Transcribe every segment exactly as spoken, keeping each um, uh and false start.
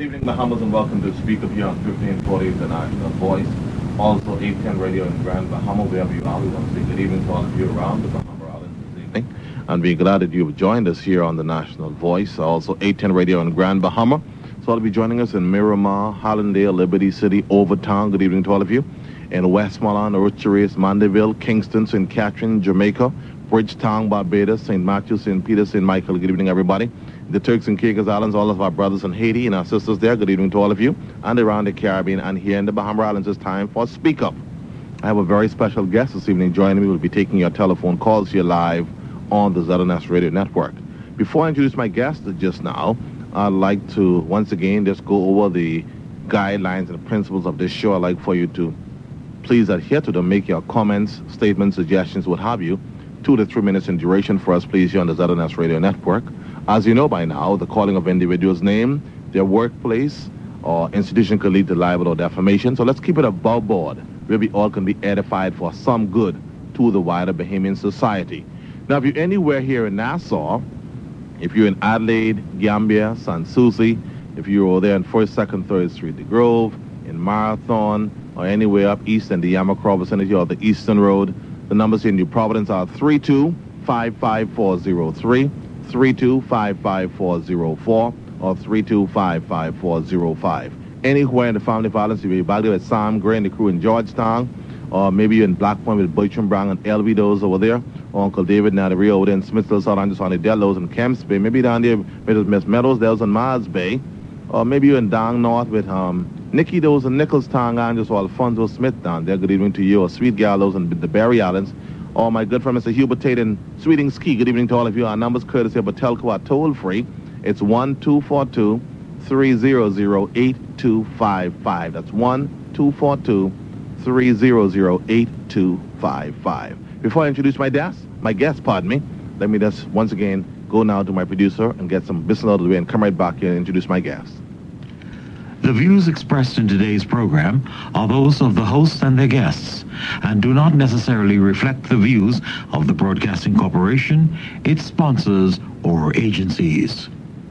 Good evening, Bahamas, and welcome to Speak Up here on fifteen forty International Voice. Also, eight ten Radio in Grand Bahama, wherever you are. We want to say good evening to all of you around the Bahama Islands this evening. And we're glad that you've joined us here on the National Voice. Also, eight ten Radio in Grand Bahama. So I'll be joining us in Miramar, Hallandale, Liberty City, Overtown. Good evening to all of you. In Westmoreland, Orchard, Mandeville, Kingston, Saint Catherine, Jamaica, Bridgetown, Barbados, Saint Matthew, Saint Peter, Saint Michael. Good evening, everybody. The Turks and Caicos Islands, all of our brothers in Haiti and our sisters there. Good evening to all of you. And around the Caribbean and here in the Bahama Islands, it's time for Speak Up. I have a very special guest this evening joining me. We'll be taking your telephone calls here live on the Z N S Radio Network. Before I introduce my guest just now, I'd like to once again just go over the guidelines and principles of this show. I'd like for you to please adhere to them, make your comments, statements, suggestions, what have you, two to three minutes in duration for us, please, here on the Z N S Radio Network. As you know by now, the calling of individuals' name, their workplace, or institution could lead to libel or defamation. So let's keep it above board, where we all can be edified for some good to the wider Bahamian society. Now, if you're anywhere here in Nassau, if you're in Adelaide, Gambia, San Souci, if you're there in first, second, third Street, The Grove, in Marathon, or anywhere up east in the Yamacraw vicinity or the Eastern Road, the numbers here in New Providence are three two five five four zero three, three two five five four zero four, or three two five five four zero five. Anywhere in the family violence, if you're back there with Sam Gray and the crew in Georgetown, or maybe you're in Black Point with Bertram Brown and L V Does over there, or Uncle David Naderio over there in Smithville, South Angeles, on the Delos and Kemps Bay, maybe down there with Miss Meadows, Dells and Mars Bay, or maybe you're in down north with um, Nicky Does and Nicholstown Angeles, or Alfonso Smith down there. Good evening to you, or Sweet Gallows and the Berry Islands, or my good friend Mister Hubert Tate in Sweeting Ski. Good evening to all of you. Our numbers courtesy of Batelco are toll free. It's one two four two, three zero zero, eight two five five. That's one two four two, three zero zero, eight two five five. Before I introduce my guest, my guest, pardon me, let me just once again go now to my producer and get some business out of the way and come right back here and introduce my guest. The views expressed in today's program are those of the hosts and their guests and do not necessarily reflect the views of the Broadcasting Corporation, its sponsors, or agencies.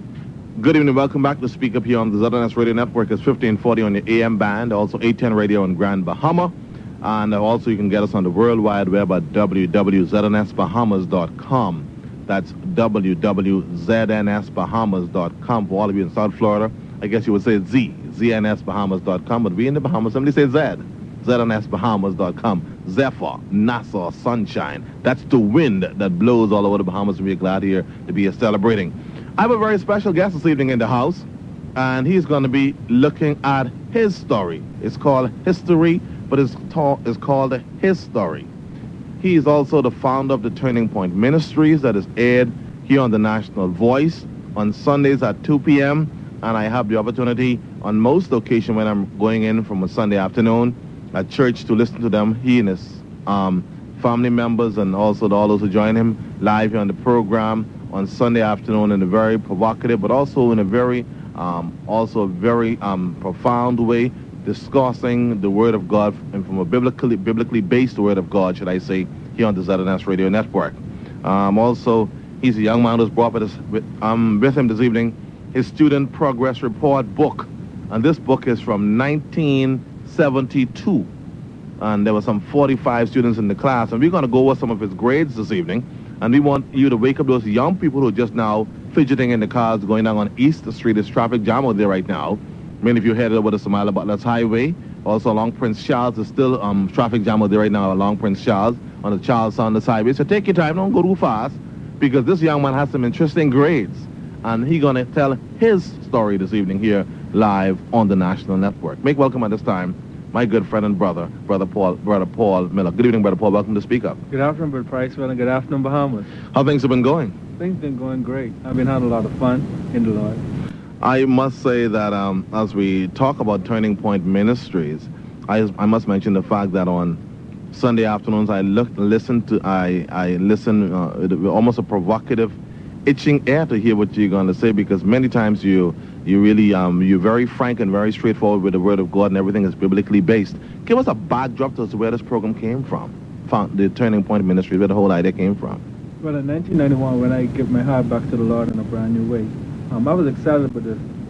Good evening. Welcome back to Speak Up here on the Z N S Radio Network. It's fifteen forty on the A M band, also eight ten Radio in Grand Bahama. And also you can get us on the World Wide Web at w w w dot z n s bahamas dot com. That's w w w dot z n s bahamas dot com. For all of you in South Florida, I guess you would say Z, z n s bahamas dot com, but we in the Bahamas, somebody say Z, z n s bahamas dot com. Zephyr, Nassau, sunshine. That's the wind that blows all over the Bahamas, and we're glad here to be here celebrating. I have a very special guest this evening in the house, and he's going to be looking at his story. It's called History, but it's, ta- it's called His Story. He is also the founder of the Turning Point Ministries that is aired here on the National Voice on Sundays at two p.m., and I have the opportunity on most occasions when I'm going in from a Sunday afternoon at church to listen to them, he and his um, family members, and also all those who join him live here on the program on Sunday afternoon in a very provocative, but also in a very, um, also very um, profound way, discussing the Word of God, and from a biblically, biblically based Word of God, should I say, here on the Z N S Radio Network. Um, also, he's a young man who's brought with, us, with, um, with him this evening his Student Progress Report book. And this book is from nineteen seventy-two. And there were some forty-five students in the class. And we're going to go over some of his grades this evening. And we want you to wake up those young people who are just now fidgeting in the cars going down on East Street. There's traffic jam out there right now. Many of you headed over the Somalia Butlers Highway. Also along Prince Charles, there's still um, traffic jam out there right now along Prince Charles on the Charles Saunders Highway. So take your time, don't go too fast, because this young man has some interesting grades. And he's going to tell his story this evening here live on the National Network. Make welcome at this time my good friend and brother, Brother Paul Brother Paul Miller. Good evening, Brother Paul. Welcome to Speak Up. Good afternoon, Brother Pricewell, and good afternoon, Bahamas. How things have been going? Things have been going great. I've been having a lot of fun in the Lord. I must say that um, as we talk about Turning Point Ministries, I, I must mention the fact that on Sunday afternoons I look, listen to, I, I listen, uh, almost a provocative, itching ear to hear what you're going to say, because many times you you really um you're very frank and very straightforward with the Word of God, and everything is biblically based. Give us a backdrop to where this program came from, found the Turning Point Ministry, where the whole idea came from. Well, in nineteen ninety-one, when I gave my heart back to the Lord in a brand new way, um, I was excited about the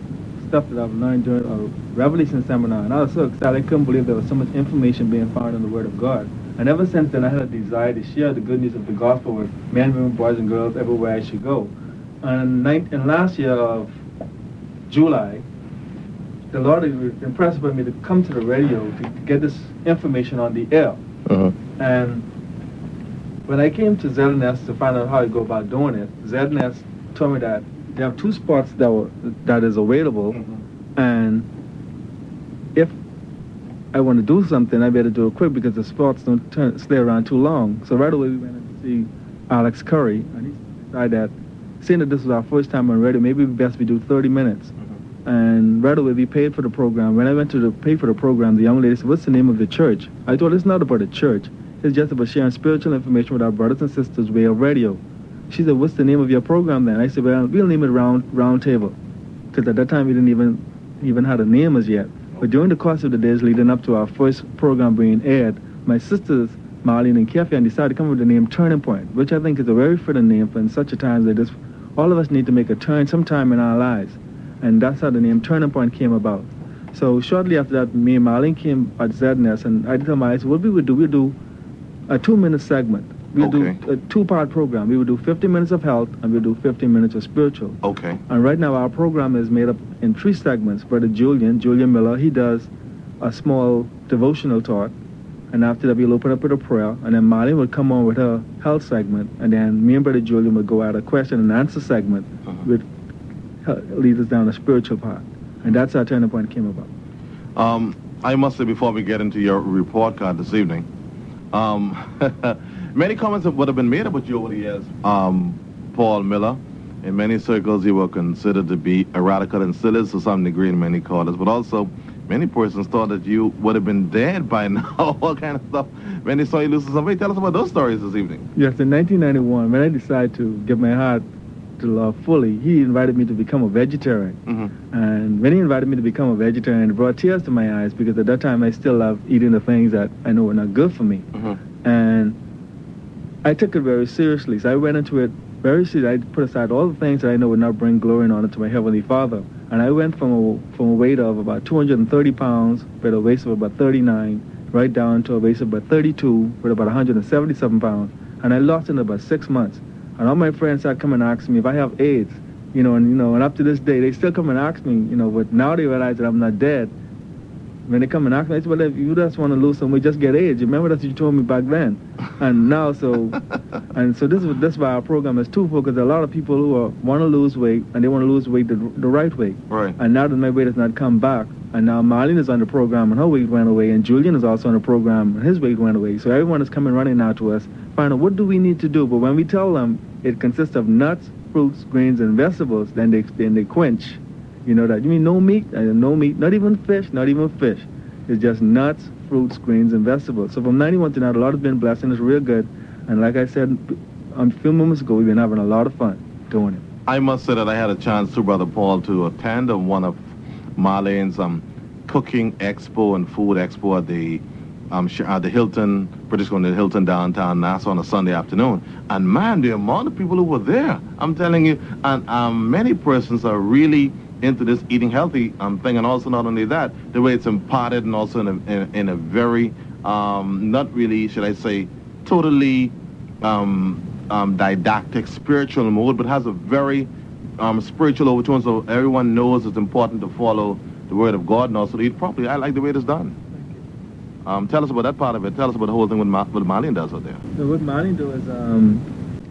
stuff that I've learned during a Revelation seminar, and I was so excited. I couldn't believe there was so much information being found in the Word of God. And ever since then, I had a desire to share the good news of the gospel with men, women, boys, and girls everywhere I should go. And in last year of July, the Lord impressed upon me to come to the radio to get this information on the air. Uh-huh. And when I came to Z N S to find out how to go about doing it, Z N S told me that they have two spots that were that is available, mm-hmm. and if I want to do something, I better do it quick because the spots don't turn, stay around too long. So right away we went in to see Alex Curry, and he decided that, seeing that this was our first time on radio, maybe best we do thirty minutes. Mm-hmm. And right away we paid for the program. When I went to the, pay for the program, the young lady said, "What's the name of the church?" I told her it's not about a church. It's just about sharing spiritual information with our brothers and sisters via radio. She said, "What's the name of your program then?" I said, "Well, we'll name it Round Round Table," because at that time we didn't even even have a name as yet. But during the course of the days leading up to our first program being aired, my sisters, Marlene and Kefian, decided to come up with the name Turning Point, which I think is a very fitting name for in such a time as this. All of us need to make a turn sometime in our lives, and that's how the name Turning Point came about. So shortly after that, me and Marlene came at Z N S, and I told my eyes, what we would do, we'd do a two-minute segment. We would okay. do a two-part program. We would do fifty minutes of health, and we would do fifteen minutes of spiritual. Okay. And right now, our program is made up in three segments. Brother Julian, Julian Miller, he does a small devotional talk, and after that, we'll open up with a prayer, and then Marlene will come on with her health segment, and then me and Brother Julian will go at a question and answer segment, uh-huh. which leads us down the spiritual part. And that's how Turning Point came about. Um, I must say, before we get into your report card this evening, um, many comments would have been made about you over the years. Um, Paul Miller, in many circles, you were considered to be a radical and still is to some degree in many quarters, but also many persons thought that you would have been dead by now, all kind of stuff, when they saw you losing some weight. Tell us about those stories this evening. Yes, in nineteen ninety-one, when I decided to give my heart to love fully, he invited me to become a vegetarian. Mm-hmm. And when he invited me to become a vegetarian, it brought tears to my eyes because at that time I still loved eating the things that I know were not good for me. Mm-hmm. And I took it very seriously. So I went into it very seriously. I put aside all the things that I know would not bring glory and honor to my Heavenly Father. And I went from a, from a weight of about two hundred thirty pounds with a waist of about thirty-nine, right down to a waist of about thirty-two with about one hundred seventy-seven pounds. And I lost it in about six months. And all my friends started coming and asking me if I have AIDS, you know, and you know, and up to this day, they still come and ask me, you know, but now they realize that I'm not dead. When they come and ask me, I say, well, if you just want to lose some weight, just get AIDS. You remember that's what you told me back then. And now, so, and so this is this is why our program is twofold, because a lot of people who are, want to lose weight, and they want to lose weight the, the right way. Right. And now that my weight has not come back, and now Marlene is on the program, and her weight went away, and Julian is also on the program, and his weight went away. So everyone is coming running now to us, find out what do we need to do. But when we tell them it consists of nuts, fruits, grains, and vegetables, then they then they quench. You know that? You mean no meat? Uh, no meat, not even fish, not even fish. It's just nuts, fruits, grains, and vegetables. So from ninety-one to now, a lot has been blessed, and it's real good. And like I said a few moments ago, we've been having a lot of fun doing it. I must say that I had a chance to, Brother Paul, to attend one of Marlene's um, cooking expo and food expo at the um, at the Hilton, British Columbia Hilton downtown Nassau on a Sunday afternoon. And man, the amount of people who were there, I'm telling you, and um, many persons are really into this eating healthy um, thing, and also not only that, the way it's imparted, and also in a, in, in a very, um, not really, should I say, totally um, um, didactic, spiritual mode, but has a very um, spiritual overtone, so everyone knows it's important to follow the Word of God and also to eat properly. I like the way it is done. Um, tell us about that part of it. Tell us about the whole thing with Ma- what Marlene does out there. So what Marlene does is um,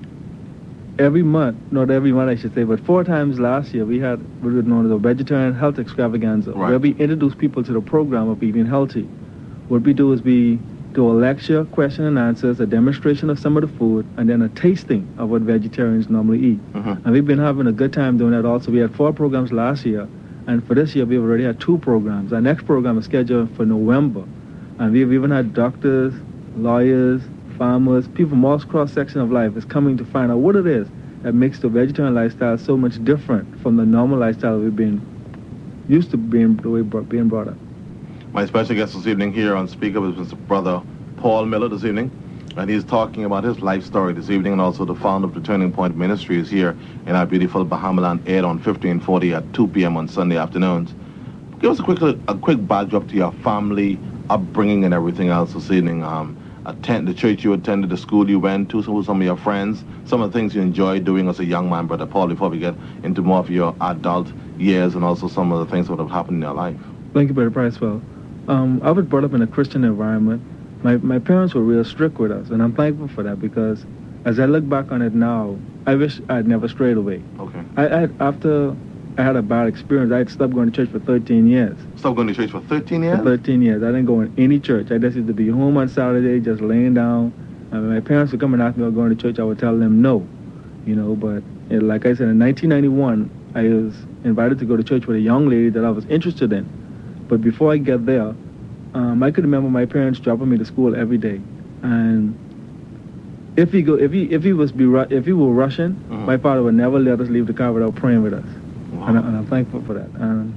every month, not every month I should say, but four times last year we had what was known as a vegetarian health extravaganza, right, where we introduce people to the program of eating healthy. What we do is we do a lecture, question and answers, a demonstration of some of the food, and then a tasting of what vegetarians normally eat. Uh-huh. And we've been having a good time doing that also. We had four programs last year, and for this year we've already had two programs. Our next program is scheduled for November. And we've even had doctors, lawyers, farmers, people from all cross-section of life is coming to find out what it is that makes the vegetarian lifestyle so much different from the normal lifestyle we've been used to being the way being brought up. My special guest this evening here on Speak Up is Mister Brother Paul Miller this evening. And he's talking about his life story this evening, and also the founder of the Turning Point Ministry is here in our beautiful Bahamaland Air on fifteen forty at two p.m. on Sunday afternoons. Give us a quick a quick backdrop to your family upbringing and everything else this evening. Um, attend the church you attended, the school you went to, some, some of your friends, some of the things you enjoyed doing as a young man, Brother Paul, before we get into more of your adult years and also some of the things that have happened in your life. Thank you, Brother Pricewell. Um, I was brought up in a Christian environment. My my parents were real strict with us, and I'm thankful for that, because as I look back on it now, I wish I'd never strayed away. Okay. I, I had, after I had a bad experience, I had stopped going to church for thirteen years. Stopped going to church for thirteen years? For thirteen years. I didn't go in any church. I just used to be home on Saturday, just laying down. And when my parents would come and ask me about going to church, I would tell them no. You know, but it, like I said, in nineteen ninety-one, I was invited to go to church with a young lady that I was interested in. But before I get there, um, I could remember my parents dropping me to school every day. And if he go, if he if he was be ru- if he were Russian, mm-hmm. my father would never let us leave the car without praying with us. Wow. And, I, and I'm thankful for that. Um,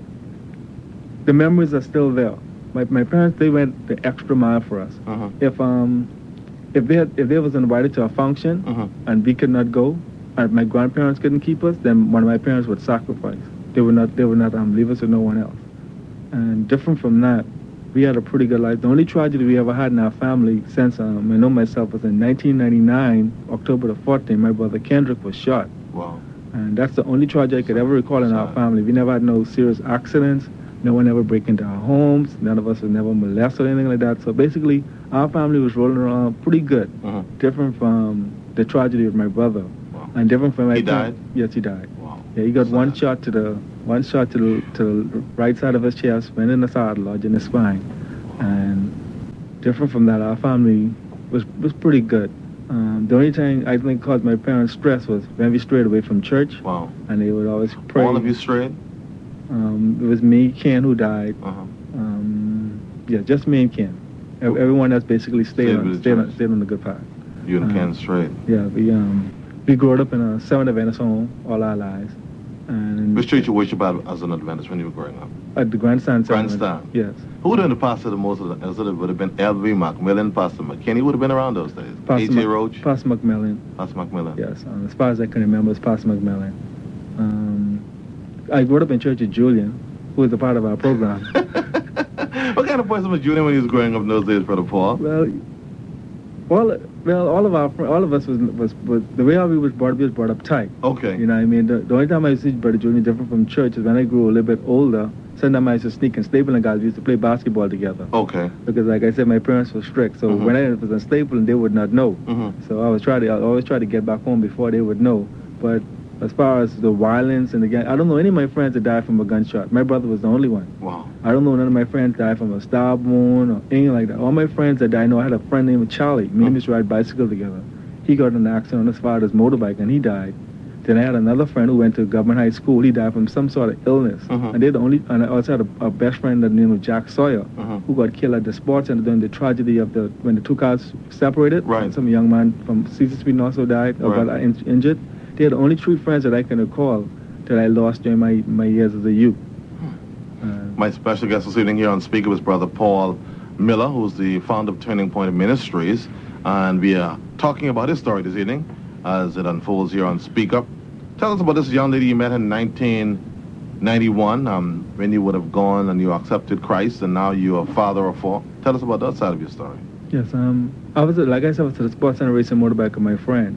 the memories are still there. My my parents, they went the extra mile for us. Uh-huh. If um if they had, if they was invited to a function uh-huh. and we could not go, and my grandparents couldn't keep us, then one of my parents would sacrifice. They would not they would not um, leave us with no one else. And different from that, we had a pretty good life. The only tragedy we ever had in our family since um, I know myself was in nineteen ninety-nine, October the fourteenth, my brother Kendrick was shot. Wow. And that's the only tragedy I could ever recall in our family. We never had no serious accidents. No one ever break into our homes. None of us was never molested or anything like that. So basically, our family was rolling around pretty good. Uh-huh. Different from the tragedy of my brother. Wow. And different from my He died? Yes, he died. Wow. Yeah, he got Sad. one shot to the one shot to the to the right side of his chest, went in the side lodge in his spine. And different from that, our family was was pretty good. Um, the only thing I think caused my parents stress was when we strayed away from church. Wow. And they would always pray. All of you strayed? Um, it was me, Ken, who died. Uh-huh. Um, yeah, just me and Ken. Every, everyone else basically stayed Stayed on with the stayed on, church. stayed on the good path. You and Um, Ken strayed? Yeah, we um we grew up in a Seventh Adventist home all our lives. And Which church you worship at as an Adventist when you were growing up? At the Grandstand. Grandstand? Yes. Who would have been the pastor the most? As it would have been L V Macmillan, Pastor McKinney would have been around those days. Pastor H J Mac- Roach? Pastor McMillan. Pastor McMillan. Yes. Um, as far as I can remember, it's Pastor McMillan. Um, I grew up in church at Julian, who was a part of our program. What kind of person was Julian when he was growing up in those days, Brother Paul? Well, all well, all of our fr- all of us was was, was the way we was brought up, we was brought up tight. Okay. You know what I mean? The, the only time I used to see Brother Julian different from church is when I grew a little bit older. Sometimes I used to sneak in Stapleton guys. We used to play basketball together. Okay. Because like I said, my parents were strict. So Mm-hmm. when I was in Stapleton, they would not know. Mm-hmm. So I was trying to I always try to get back home before they would know. But as far as the violence and the gang, I don't know any of my friends that died from a gunshot. My brother was the only one. Wow. I don't know none of my friends died from a stab wound or anything like that. All my friends that died, I know I had a friend named Charlie. Me and him used to ride bicycle together. He got in an accident on his father's motorbike and he died. Then I had another friend who went to government high school. He died from some sort of illness. Uh-huh. And they're the only. And I also had a, a best friend by the name of Jack Sawyer, uh-huh. who got killed at the sports center during the tragedy of the when the two cars separated. Right. Some young man from Caesar Street also died or right. got in, injured. They're the only three friends that I can recall that I lost during my, my years as a youth. Uh, my special guest this evening here on Speaker was Brother Paul Miller, who's the founder of Turning Point Ministries, and we are talking about his story this evening as it unfolds here on Speak Up. Tell us about this young lady you met in nineteen ninety-one, um, when you would have gone and you accepted Christ, and now you're a father of four. Tell us about that side of your story. Yes, um, I was, like I said, I was to the sports center racing motorbike with my friends.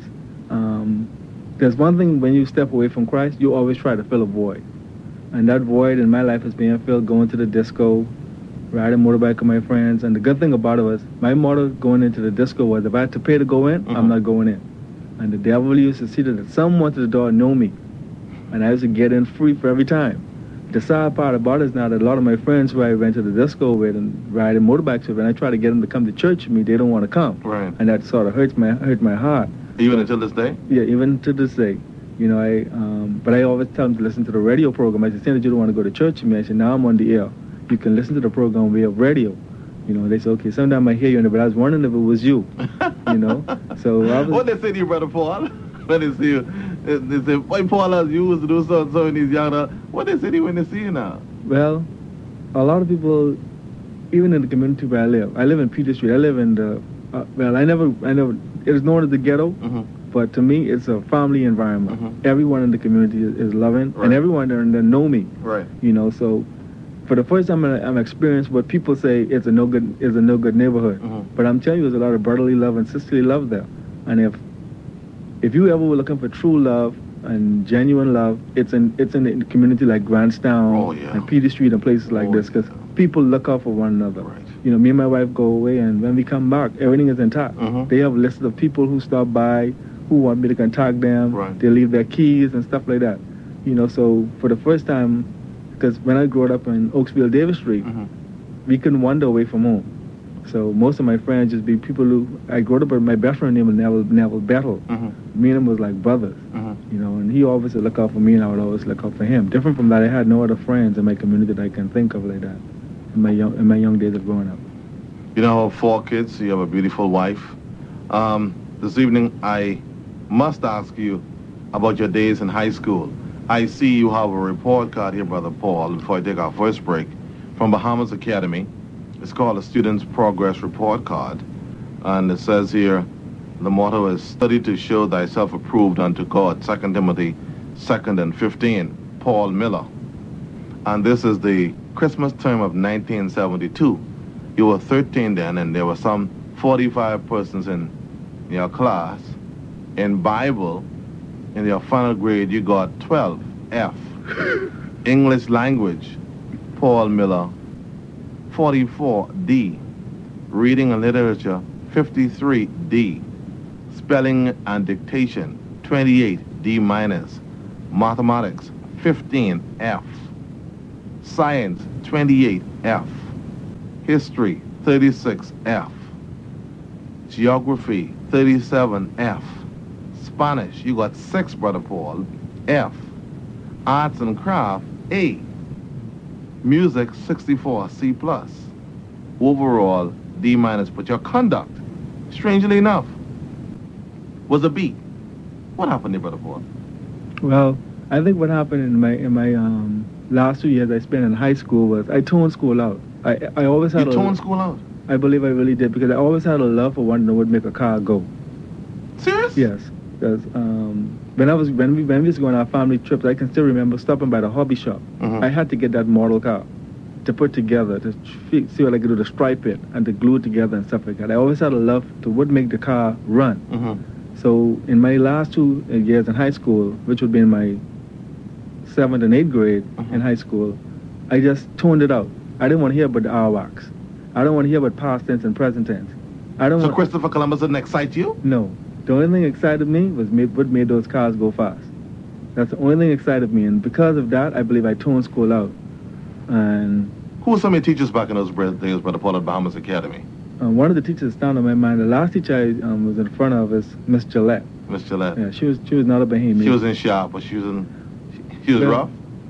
Um, there's one thing when you step away from Christ, you always try to fill a void. And that void in my life is being filled going to the disco, riding motorbike with my friends. And the good thing about it was, my motto going into the disco was, if I had to pay to go in, mm-hmm. I'm not going in. And the devil used to see that someone to the door know me. And I used to get in free for every time. The sad part about it is now that a lot of my friends who I went to the disco with and riding motorbikes with, and I try to get them to come to church with me, they don't want to come. Right. And that sort of hurts my hurt my heart. Even until this day? Yeah, even to this day. You know, I um, but I always tell them to listen to the radio program. I said, saying that you don't want to go to church with me, I said, now I'm on the air. You can listen to the program via radio. You know, they say, okay, sometimes I hear you, but I was wondering if it was you. You know? So I was... What they say to you, Brother Paul? When they see you, they say, why Paul has used to do so and so in his younger. What they say to you when they see you now? Well, a lot of people, even in the community where I live, I live in Peter Street. I live in the Uh, well, I never, I never. It is known as the ghetto, Mm-hmm. but to me, it's a family environment. Mhm. Everyone in the community is, is loving, Right. and everyone there, there know me. Right. You know, so for the first time I'm, I'm experienced what people say it's a no good is a no good neighborhood. Mhm. But I'm telling you, there's a lot of brotherly love and sisterly love there. And if if you ever were looking for true love and genuine love, it's in it's in a community like Grantstown Oh, yeah. and Peter Street and places like Oh, this, because yeah. people look out for one another. Right. You know, me and my wife go away, and when we come back, everything is intact. Mhm. They have lists of people who stop by, who want me to contact them. Right. They leave their keys and stuff like that. You know, so for the first time, because when I grew up in Oaksville, Davis Street, Mhm. we couldn't wander away from home. So most of my friends just be people who I grew up with. My best friend name was Neville, Neville Battle. Mhm. Me and him was like brothers. Mhm. You know, and he always would look out for me, and I would always look out for him. Different from that, I had no other friends in my community that I can think of like that in my young in my young days of growing up. You now have four kids. You have a beautiful wife. Um, this evening, I must ask you about your days in high school. I see you have a report card here, Brother Paul, before I take our first break, from Bahamas Academy. It's called a Student's Progress Report Card. And it says here, the motto is, study to show thyself approved unto God, Second Timothy second and fifteen, Paul Miller. And this is the Christmas term of nineteen seventy-two. You were thirteen then, and there were some forty-five persons in your class. In Bible, in your final grade, you got twelve, F. English language, Paul Miller, forty-four, D. Reading and literature, fifty-three, D. Spelling and dictation, twenty-eight, D minus. Mathematics, fifteen, F. Science, twenty-eight, F. History, thirty-six, F. Geography, thirty-seven, F. Spanish, you got six, Brother Paul, F. Arts and craft, A. Music, sixty-four, C plus. Overall, D minus. But your conduct, strangely enough, was a B. What happened there, Brother Paul? Well, I think what happened in my in my um, last two years I spent in high school was I toned school out. I I always had You a, toned school out? I believe I really did, because I always had a love for one that would make a car go. Serious? Yes, because um, when I was when we when we was going on our family trips, I can still remember stopping by the hobby shop. Mhm. I had to get that model car to put together, to fi- see what I could do to stripe it and to glue it together and stuff like that. I always had a love to what make the car run. Mm-hmm. So in my last two years in high school, which would be in my seventh and eighth grade Mhm. in high school, I just toned it out. I didn't want to hear about the hourwalks. I don't want to hear about past tense and present tense. I don't So want. Christopher Columbus didn't excite you? No. The only thing excited me was ma- what made those cars go fast. That's the only thing excited me, and because of that, I believe I toned school out. And Who were some of your teachers back in those br- days, Brother Paul, at Bahamas Academy? uh, one of the teachers stand on my mind. The last teacher I um, was in front of is Miss Gillette. Miss Gillette. Yeah, she was she was not a Bahamian. She was in sharp, but she was in. She was Yeah. rough.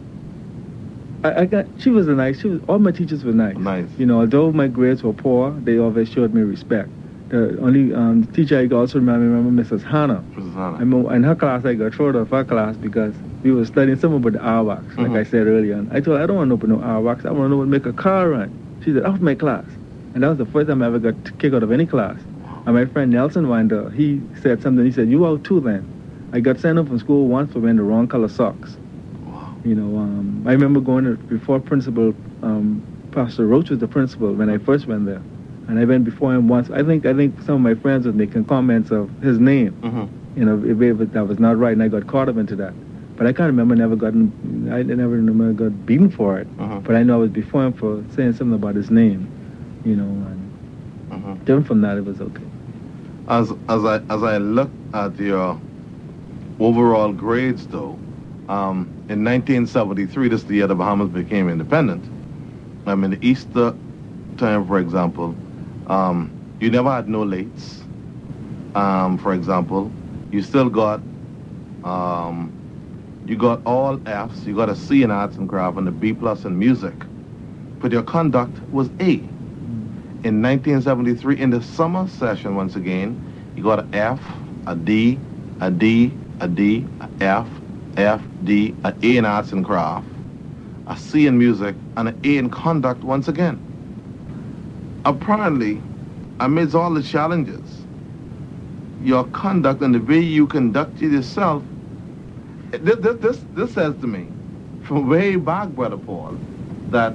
I, I got. She was a nice. She was. All my teachers were nice. Nice. You know, although my grades were poor, they always showed me respect. The only um, teacher I also remember, remember Missus Hannah. Missus I Hannah. remember in her class, I got thrown out of her class because we were studying something about the hourwalks, like Mhm. I said earlier. And I told her, I don't want to know about no hourwalks. I want to know what make a car run. She said, out of my class. And that was the first time I ever got kicked out of any class. And my friend Nelson Winder, he said something. He said, you out too then. I got sent home from school once for wearing the wrong color socks. Wow. You know, um, I remember going to, before Principal, um, Pastor Roach was the principal when I first went there. And I went before him once. I think I think some of my friends were making comments of his name, Mm-hmm. you know, if, if that was not right, and I got caught up into that. But I can't remember never gotten, I never remember got beaten for it. Uh-huh. But I know I was before him for saying something about his name, you know, and Uh-huh. different from that, it was okay. As as I as I look at your overall grades, though, um, in nineteen seventy-three, this is the year the Bahamas became independent. I mean, the Easter time, for example, um, you never had no lates. Um, for example, you still got um, you got all Fs. You got a C in arts and craft and a B plus in music, but your conduct was A. In nineteen seventy-three, in the summer session, once again, you got an F, a D, a D, a D, a F, F, D, an A in arts and craft, a C in music, and an A in conduct once again. Apparently, amidst all the challenges, your conduct and the way you conduct yourself, this, this, this says to me, from way back, Brother Paul, that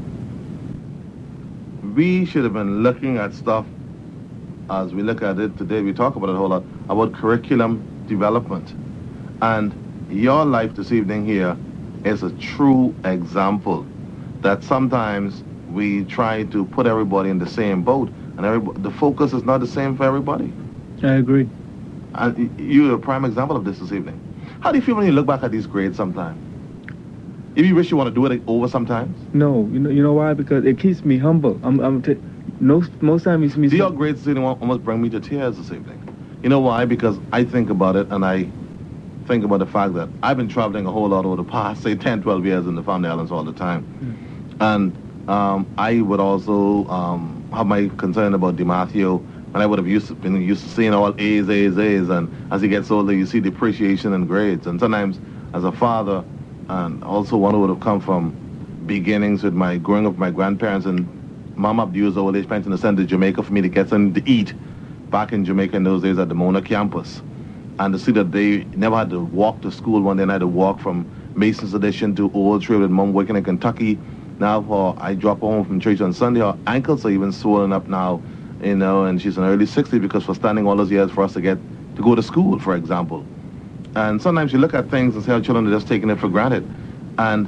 we should have been looking at stuff as we look at it today. We talk about it a whole lot, about curriculum development. And your life this evening here is a true example that sometimes we try to put everybody in the same boat, and everybody, the focus is not the same for everybody. I agree. And you're a prime example of this this evening. How do you feel when you look back at these grades sometimes? If you wish you want to do it over sometimes? No, you know, you know why? Because it keeps me humble. I'm, I'm t- no, most times you see me. See, your grades this evening almost bring me to tears this evening. You know why? Because I think about it, and I think about the fact that I've been traveling a whole lot over the past, say, ten, twelve years in the Family Islands all the time. Mm. And um, I would also um, have my concern about DeMatteo, and I would have used to, been used to seeing all A's, A's, A's, and as he gets older, you see depreciation in grades. And sometimes, as a father, and also one who would have come from beginnings with my growing up with my grandparents, and Mom Abdi used the old age pension to send to Jamaica for me to get something to eat back in Jamaica in those days at the Mona campus. And to see that they never had to walk to school one day, and I had to walk from Mason's Addition to Old Trail with Mom working in Kentucky. Now, for I drop home from church on Sunday, her ankles are even swollen up now, you know, and she's in her early sixties because for standing all those years for us to get to go to school, for example. And sometimes you look at things and say our children are just taking it for granted. And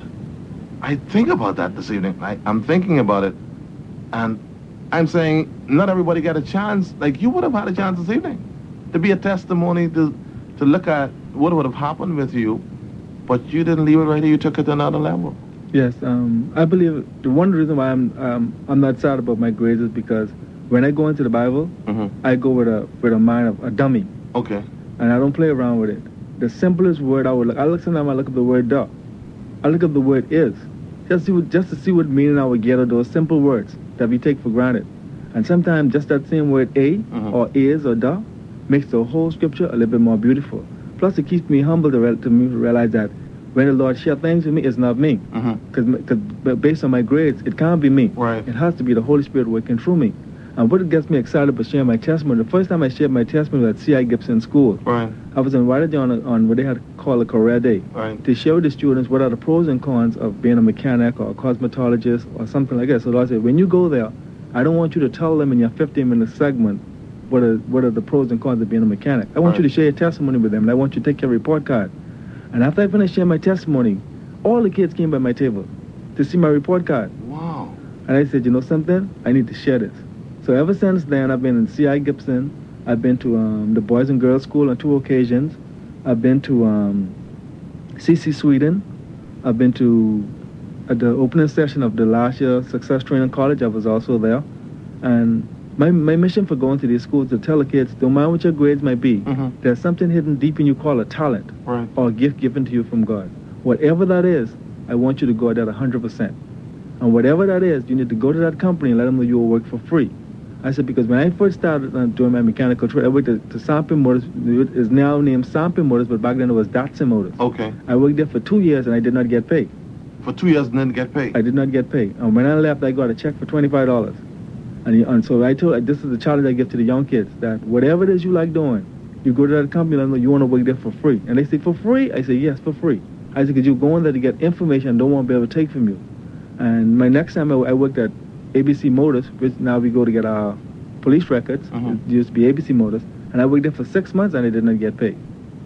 I think about that this evening. I, I'm thinking about it, and I'm saying not everybody got a chance. Like you would have had a chance this evening to be a testimony, to to look at what would have happened with you, but you didn't leave it right here. You took it to another level. Yes, um, I believe the one reason why I'm um, I'm not sad about my grades is because when I go into the Bible, mm-hmm. I go with a with a mind of a dummy. Okay. And I don't play around with it. The simplest word I would look, I look sometimes I look up the word "the," I look up the word "is," just to just to see what meaning I would get of those simple words that we take for granted. And sometimes just that same word "a" mm-hmm. or "is" or "the" makes the whole scripture a little bit more beautiful. Plus, it keeps me humble to, re- to me realize that when the Lord shares things with me, it's not me. Because mm-hmm. based on my grades, it can't be me. Right. It has to be the Holy Spirit working through me. And what gets me excited about sharing my testimony, the first time I shared my testimony was at C I Gibson School. Right. I was invited on, a, on what they had called a career day. Right. To share with the students what are the pros and cons of being a mechanic or a cosmetologist or something like that. So the Lord said, when you go there, I don't want you to tell them in your fifteen minute segment what are, what are the pros and cons of being a mechanic. I want right. you to share your testimony with them, and I want you to take your report card. And after I finished sharing my testimony, all the kids came by my table to see my report card. Wow. And I said, you know something? I need to share this. So ever since then, I've been in C I Gibson. I've been to um, the Boys and Girls School on two occasions. I've been to um, C C Sweden. I've been to at the opening session of the last year Success Training College. I was also there. And my, my mission for going to these schools is to tell the kids, don't mind what your grades might be, mm-hmm. there's something hidden deep in you called a talent right. or a gift given to you from God. Whatever that is, I want you to go at that one hundred percent. And whatever that is, you need to go to that company and let them know you will work for free. I said, because when I first started uh, doing my mechanical trade, I worked at to Sampin Motors. It is now named Sampin Motors, but back then it was Datsun Motors. Okay. I worked there for two years and I did not get paid. For two years and didn't get paid? I did not get paid. And when I left, I got a check for twenty-five dollars. And, and so I told, this is the challenge I give to the young kids, that whatever it is you like doing, you go to that company and let them know you want to work there for free. And they say, for free? I say, yes, for free. I said, because you're going there to get information and don't want to be able to take from you. And my next time I, I worked at A B C Motors, which now we go to get our police records. Mm-hmm. It used to be A B C Motors. And I worked there for six months and I did not get paid.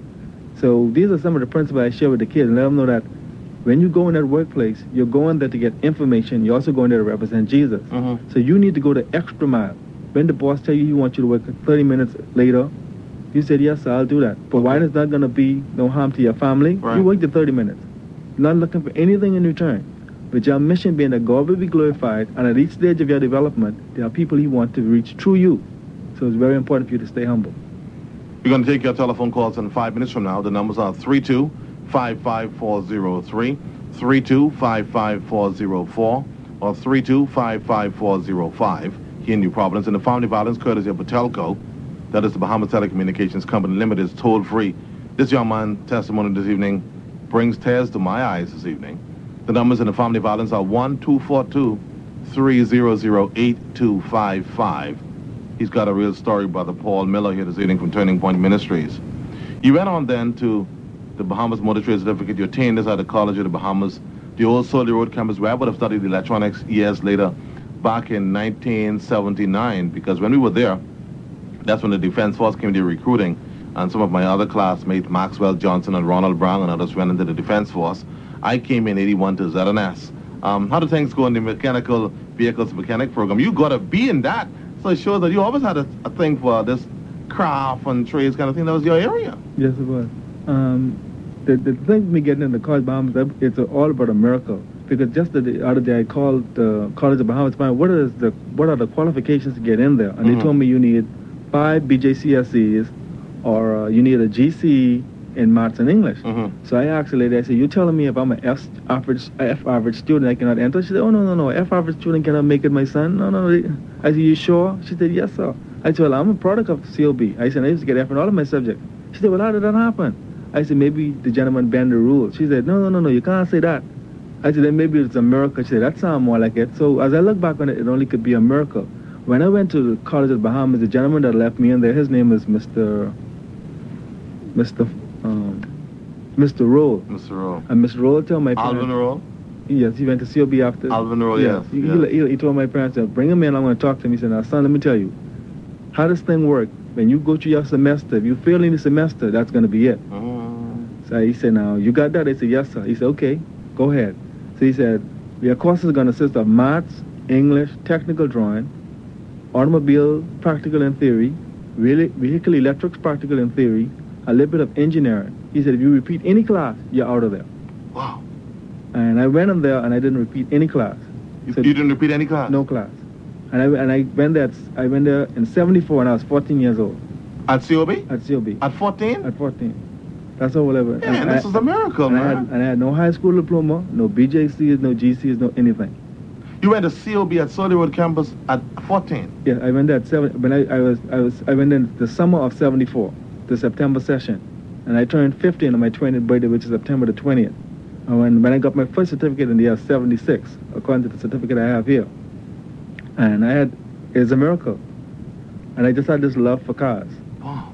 So these are some of the principles I share with the kids and let them know that when you go in that workplace, you're going there to get information. You're also going there to represent Jesus. Mm-hmm. So you need to go the extra mile. When the boss tells you he wants you to work thirty minutes later, you said, yes, sir, I'll do that. Provided okay. it's not going to be no harm to your family, right. you work the thirty minutes. Not looking for anything in return. But your mission being that God will be glorified, and at each stage of your development, there are people he wants to reach through you. So it's very important for you to stay humble. We're going to take your telephone calls in five minutes from now. The numbers are three two five five four zero three, three two five five four zero four, or three two five five four zero five here in New Providence. And the Family Violence courtesy of Patelco, that is the Bahamas Telecommunications Company Limited, is toll-free. This young man's testimony this evening brings tears to my eyes this evening. The numbers in the Family Violence are one two four two, three zero zero, eight two five five He's got a real story, Brother Paul Miller, here this evening from Turning Point Ministries. You went on then to the Bahamas Motor Trade Certificate. You attained this at the College of the Bahamas, the old Soldier Road campus, where I would have studied electronics years later, back in nineteen seventy-nine, because when we were there, that's when the Defense Force came to recruiting, and some of my other classmates, Maxwell Johnson and Ronald Brown and others, went into the Defense Force. I came in eighty-one to Z N S. Um, how do things go in the mechanical vehicles mechanic program? You got to be in that, so it shows that you always had a, a thing for this craft and trades kind of thing. That was your area. Yes, it was. Um, the, the thing with me getting into College of Bahamas, it's all about a miracle. Because just the other day I called the College of Bahamas, what is the what are the qualifications to get in there? And mm-hmm. they told me you need five B J C S Es, or uh, you need a G C in maths and English. Mm-hmm. So I asked the lady, I said, you telling me if I'm an F average, F average student I cannot enter? She said, oh, no, no, no, F average student cannot make it, my son. No, no, no. I said, you sure? She said, yes, sir. I said, well, I'm a product of C O B. I said, I used to get F in all of my subjects. She said, well, how did that happen? I said, maybe the gentleman bent the rules. She said, no, no, no, no, you can't say that. I said, then maybe it's a miracle. She said, that sounds more like it. So as I look back on it, it only could be a miracle. When I went to the College of the Bahamas, the gentleman that left me in there, his name is Mister Mister Um, Mister Roll. Mister Roll. And Mister Roll told my parents... Alvin Roll? Yes, he went to C O B after... Alvin Roll, yes. He, yes. He, he, he told my parents, bring him in, I'm going to talk to him. He said, now, son, let me tell you, how does this thing work? When you go through your semester, if you fail in the semester, that's going to be it. Mm. So he said, now, you got that? I said, yes, sir. He said, okay, go ahead. So he said, your courses are going to consist of maths, English, technical drawing, automobile practical and theory, vehicle electrics practical and theory, a little bit of engineering. He said, if you repeat any class, you're out of there. Wow. And I went in there and I didn't repeat any class. You, so you didn't repeat any class? No class. And I, and I went there, I went there in seventy-four when I was fourteen years old. At C O B? At C O B. At fourteen? At fourteen. That's all I went. Yeah, and this I, is a miracle, and man. I had, and I had no high school diploma, no B J Cs, no G Cs, no anything. You went to C O B at Soldier Road campus at fourteen? Yeah, I went there at seven. When I, I was, I was, I went in the summer of seventy-four, the September session, and I turned fifteen on my twentieth birthday, which is September the twentieth. And when, when I got my first certificate in the year seventy-six, according to the certificate I have here, and I had, it's a miracle, and I just had this love for cars. Wow.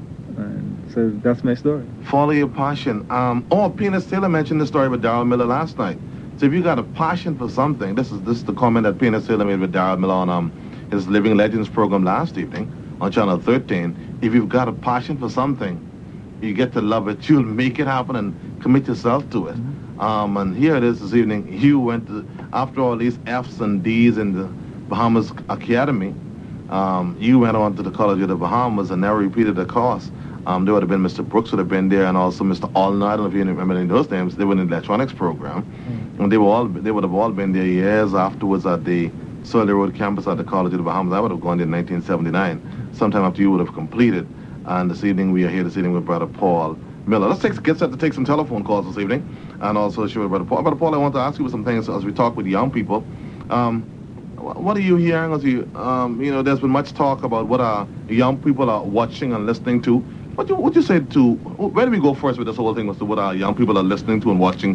And so that's my story. Follow your passion. Um, oh, Penis Taylor mentioned the story with Darrell Miller last night. So if you got a passion for something, this is this is the comment that Penis Taylor made with Darrell Miller on um, his Living Legends program last evening on Channel thirteen. If you've got a passion for something, you get to love it, you'll make it happen and commit yourself to it. Mm-hmm. Um, and here it is this evening. You went to, after all these F's and D's in the Bahamas Academy, um, you went on to the College of the Bahamas and never repeated the course. Um, there would have been Mister Brooks would have been there, and also Mister Allner. I don't know if you remember any of those names. They were in the electronics program, mm-hmm. and they were all they would have all been there years afterwards at the Soldier Road campus at the College of the Bahamas. I would have gone there in nineteen seventy-nine, sometime after you would have completed. And this evening we are here this evening with Brother Paul Miller. Let's take, get set to take some telephone calls this evening, and also show Brother Paul. Brother Paul, I want to ask you some things as we talk with young people. Um, what are you hearing? As you, um, you know, there's been much talk about what our young people are watching and listening to. What you what you say to? Where do we go first with this whole thing as to what our young people are listening to and watching,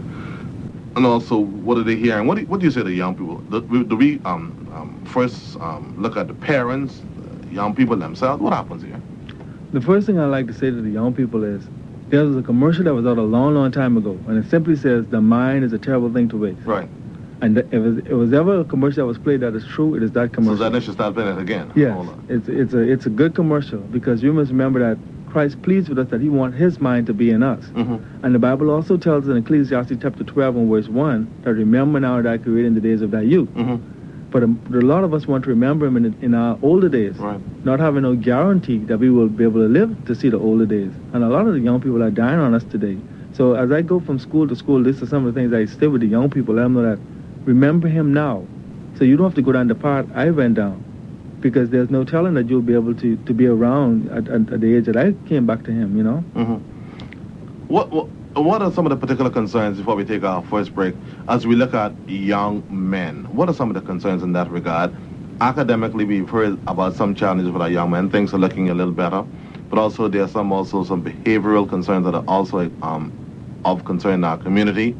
and also what are they hearing? What do, what do you say to young people? Do, do we um, um, first um, look at the parents, the young people themselves? What happens here? The first thing I like to say to the young people is, there was a commercial that was out a long, long time ago, and it simply says, the mind is a terrible thing to waste. Right. And if it was, it was ever a commercial that was played that is true, it is that commercial. So that should start playing it again? Yes. It's, it's, a, it's a good commercial, because you must remember that Christ pleads with us that he wants his mind to be in us. Mm-hmm. And the Bible also tells us in Ecclesiastes chapter twelve and verse one, that remember now that I created in the days of thy youth. Mm-hmm. But a, a lot of us want to remember him in, in our older days, right. not having no guarantee that we will be able to live to see the older days. And a lot of the young people are dying on us today. So as I go from school to school, this is some of the things I say with the young people. Let them know that, remember him now. So you don't have to go down the path I went down, because there's no telling that you'll be able to, to be around at, at, at the age that I came back to him, you know? Mm-hmm. What, what What are some of the particular concerns, before we take our first break, as we look at young men? What are some of the concerns in that regard? Academically, we've heard about some challenges with our young men. Things are looking a little better. But also, there are some also some behavioral concerns that are also um, of concern in our community.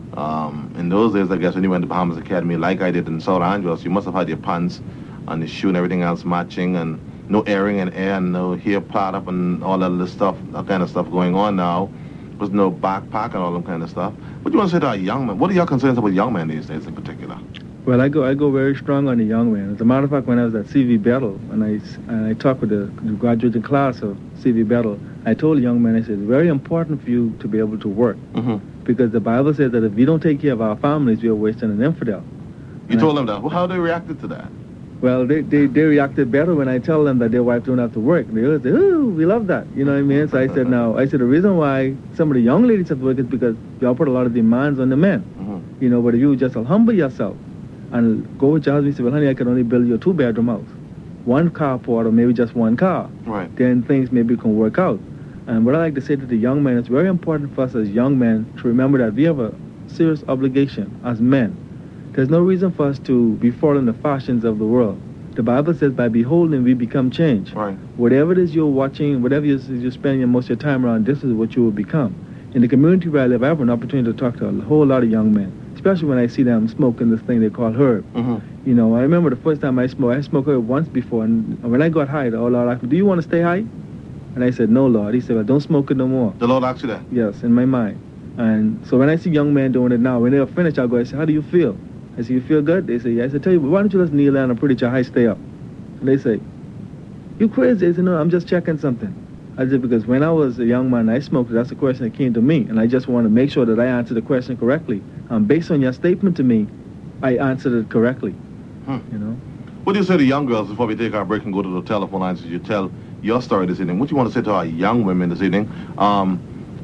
Um, in those days, I guess, when you went to Bahamas Academy, like I did in South Angeles, you must have had your pants and your shoe and everything else matching. And no airing and air, and no hair part up and all that other stuff, that kind of stuff going on now. There's no backpack and all that kind of stuff. What do you want to say to our young men? What are your concerns about young men these days in particular? Well, I go I go very strong on the young man. As a matter of fact, when I was at C V Battle, and I, and I talked with the, the graduating class of C V Battle, I told the young men, I said, it's very important for you to be able to work. Mm-hmm. Because the Bible says that if we don't take care of our families, we are wasting an infidel. You and told I, them that. Well, how they reacted to that? Well, they, they, they reacted better when I tell them that their wife don't have to work. They always say, ooh, we love that. You know what I mean? So I said, now, I said, the reason why some of the young ladies have to work is because y'all put a lot of demands on the men. Mm-hmm. You know, but if you just humble yourself and go with your husband and say, well, honey, I can only build you a two-bedroom house, one carport, or maybe just one car. Right. Then things maybe can work out. And what I like to say to the young men, it's very important for us as young men to remember that we have a serious obligation as men. There's no reason for us to be following the fashions of the world. The Bible says by beholding we become changed. Right. Whatever it is you're watching, whatever you're, you're spending most of your time around, this is what you will become. In the community where I live, I have an opportunity to talk to a whole lot of young men, especially when I see them smoking this thing they call herb. Mm-hmm. You know, I remember the first time I smoked, I smoked herb once before, and when I got high, the Lord asked me, do you want to stay high? And I said, no, Lord. He said, well, don't smoke it no more. The Lord asked you that? Yes, in my mind. And so when I see young men doing it now, when they're finished, I'll go, I say, how do you feel? I say, you feel good? They say, yeah. I said, tell you, why don't you just kneel down and pray that your high stay up? And they say, you crazy? I said, no, I'm just checking something. I said, because when I was a young man, I smoked. That's the question that came to me. And I just want to make sure that I answer the question correctly. Um, based on your statement to me, I answered it correctly. Hmm. You know? What do you say to young girls before we take our break and go to the telephone lines as you tell your story this evening? What do you want to say to our young women this evening? Um,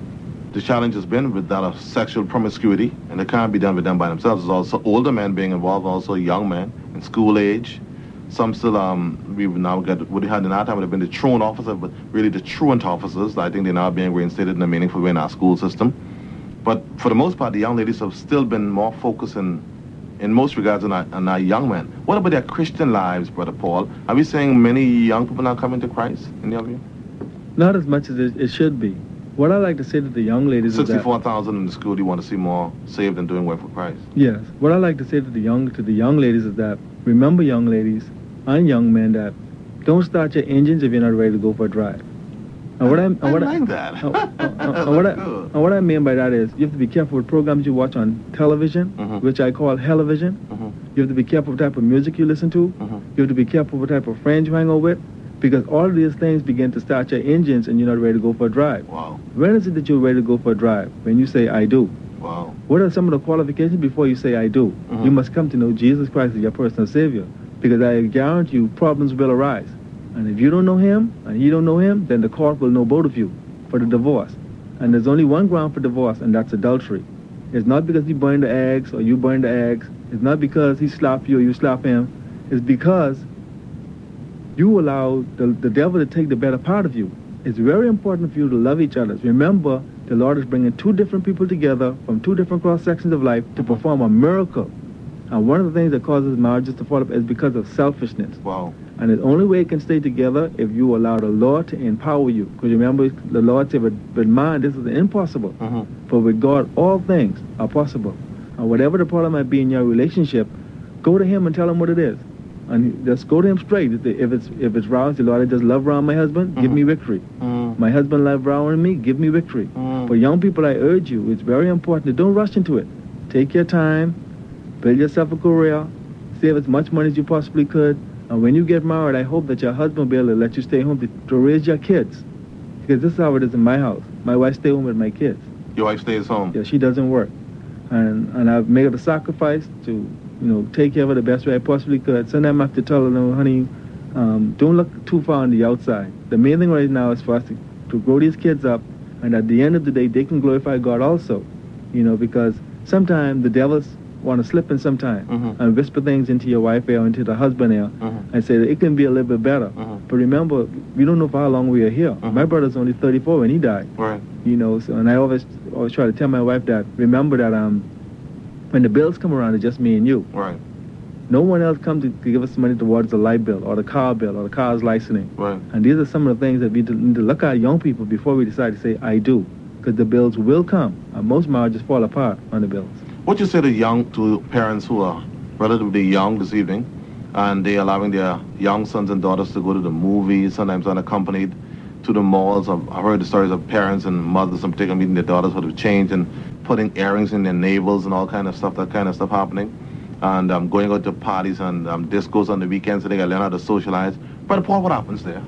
the challenge has been with that of sexual promiscuity, and it can't be done with them by themselves. There's also older men being involved, also young men in school age. Some still, um, we've now got, what we had in our time would have been the truant officers, but really the truant officers. I think they're now being reinstated in a meaningful way in our school system. But for the most part, the young ladies have still been more focused in, in most regards on our, on our young men. What about their Christian lives, Brother Paul? Are we saying many young people now coming to Christ, in your view? Not as much as it, it should be. What I like to say to the young ladies is that sixty-four thousand in the school, you want to see more saved and doing work for Christ? Yes. What I like to say to the young to the young ladies is that, remember, young ladies and young men, that don't start your engines if you're not ready to go for a drive. And what I, and I what like I, that. And, and, and, what I, and what I mean by that is you have to be careful with programs you watch on television, mm-hmm. which I call television. Mm-hmm. You have to be careful with the type of music you listen to. Mm-hmm. You have to be careful with the type of friends you hang out with, because all of these things begin to start your engines and you're not ready to go for a drive. Wow. When is it that you're ready to go for a drive? When you say, I do. Wow. What are some of the qualifications before you say, I do? Mm-hmm. You must come to know Jesus Christ as your personal Savior, because I guarantee you problems will arise. And if you don't know him, and you don't know him, then the court will know both of you for the divorce. And there's only one ground for divorce, and that's adultery. It's not because he burned the eggs or you burned the eggs. It's not because he slapped you or you slapped him. It's because you allow the, the devil to take the better part of you. It's very important for you to love each other. Remember, the Lord is bringing two different people together from two different cross-sections of life to perform a miracle. And one of the things that causes marriages to fall apart is because of selfishness. Wow. And the only way it can stay together if you allow the Lord to empower you. Because remember, the Lord said, with man, this is impossible. Mm-hmm. But with God, all things are possible. And whatever the problem might be in your relationship, go to him and tell him what it is. And just go to him straight. If it's if it's wrong, say, Lord, I just love around my husband, mm-hmm. give me victory. Mm-hmm. My husband love around me, give me victory. Mm-hmm. For young people, I urge you, it's very important that don't rush into it. Take your time, build yourself a career, save as much money as you possibly could. And when you get married, I hope that your husband will be able to let you stay home to, to raise your kids. Because this is how it is in my house. My wife stays home with my kids. Your wife stays home? Yeah, she doesn't work. And and I've made a sacrifice to, you know, take care of her the best way I possibly could. Sometimes I have to tell her, no, honey, um, don't look too far on the outside. The main thing right now is for us to, to grow these kids up, and at the end of the day, they can glorify God also. You know, because sometimes the devils want to slip in sometime mm-hmm. and whisper things into your wife ear or into the husband ear mm-hmm. and say that it can be a little bit better. Mm-hmm. But remember, we don't know for how long we are here. Mm-hmm. My brother's only thirty-four when he died. Right. You know, so, and I always always try to tell my wife that, remember that um, when the bills come around, it's just me and you. Right. No one else comes to, to give us money towards the light bill or the car bill or the car's licensing. Right. And these are some of the things that we need to look at young people before we decide to say, I do. Because the bills will come. And most marriages fall apart on the bills. What you say to young, to parents who are relatively young this evening, and they are allowing their young sons and daughters to go to the movies, sometimes unaccompanied, to the malls. I've, I've heard the stories of parents and mothers in particular meeting their daughters for the change and putting earrings in their navels and all kind of stuff, that kind of stuff happening. And um, going out to parties and um, discos on the weekends so they can learn how to socialize. Brother Paul, what happens there?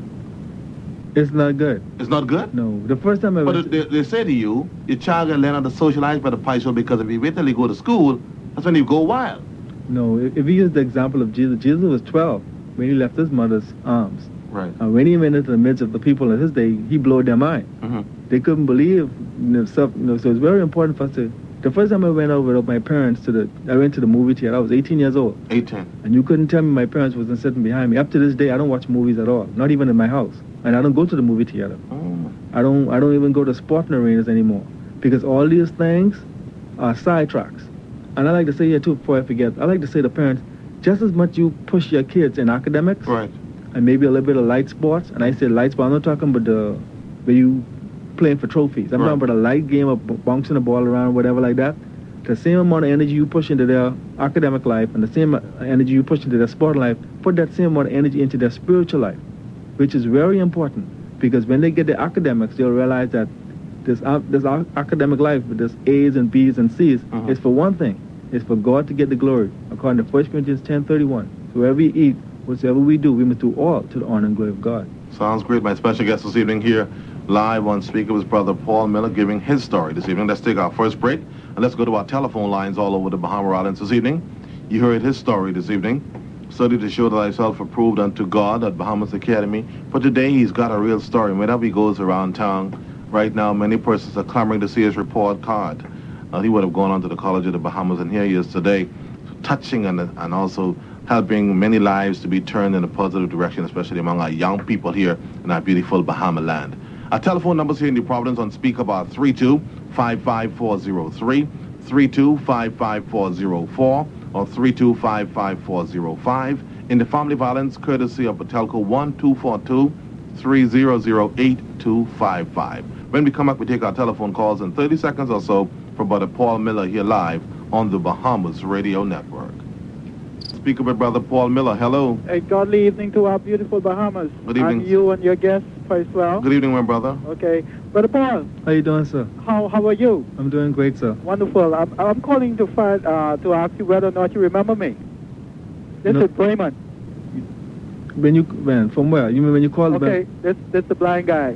It's not good. It's not good? No. The first time I But went... they, they say to you, your child can learn how to socialize by the pie show, because if you wait till you go to school, that's when you go wild. No, if if we use the example of Jesus, Jesus was twelve when he left his mother's arms. Right. And when he went into the midst of the people in his day, he blew their mind. Mm-hmm. They couldn't believe, you know, stuff, you know, so it's very important for us to... The first time I went over with my parents to the... I went to the movie theater, I was eighteen years old. eighteen. And you couldn't tell me my parents wasn't sitting behind me. Up to this day, I don't watch movies at all, not even in my house. And I don't go to the movie theater. Oh. I don't I don't even go to sporting arenas anymore, because all these things are sidetracks. And I like to say here too, before I forget, I like to say to parents, just as much you push your kids in academics, Right. and maybe a little bit of light sports, and I say light sports, I'm not talking about the where you playing for trophies. I'm Right. talking about a light game of b- bouncing the ball around, whatever like that. The same amount of energy you push into their academic life and the same energy you push into their sport life, put that same amount of energy into their spiritual life, which is very important, because when they get their academics, they'll realize that this uh, this uh, academic life with this A's and B's and C's Mhm. is for one thing, it's for God to get the glory, according to First Corinthians ten thirty-one. So wherever we eat, whatsoever we do, we must do all to the honor and glory of God. Sounds great. My special guest this evening here, live on speaker, was Brother Paul Miller, giving his story this evening. Let's take our first break, and let's go to our telephone lines all over the Bahama Islands this evening. You heard his story this evening. Study to show that thyself approved unto God at Bahamas Academy. But today he's got a real story. Whenever he goes around town, right now many persons are clamoring to see his report card. Uh, he would have gone on to the College of the Bahamas, and here he is today, touching and, and also helping many lives to be turned in a positive direction, especially among our young people here in our beautiful Bahama land. Our telephone numbers here in New Providence on speaker bar three two five five four zero three, three two five five four zero four, or three two five five four zero five. In the family violence, courtesy of Patelco, one two four two, three zero zero eight two five five. When we come back, we take our telephone calls in thirty seconds or so for Brother Paul Miller here live on the Bahamas Radio Network. Speaker with Brother Paul Miller. Hello. A godly evening to our beautiful Bahamas. Good evening. And you and your guests as well. Good evening, my brother. Okay. Brother Paul, How you doing, sir? how how are you? I'm doing great, sir. Wonderful. I'm, I'm calling to find, uh, to ask you whether or not you remember me. This No. is Bremen. When you, when, from where? You mean when you called Okay, back? this this the blind guy.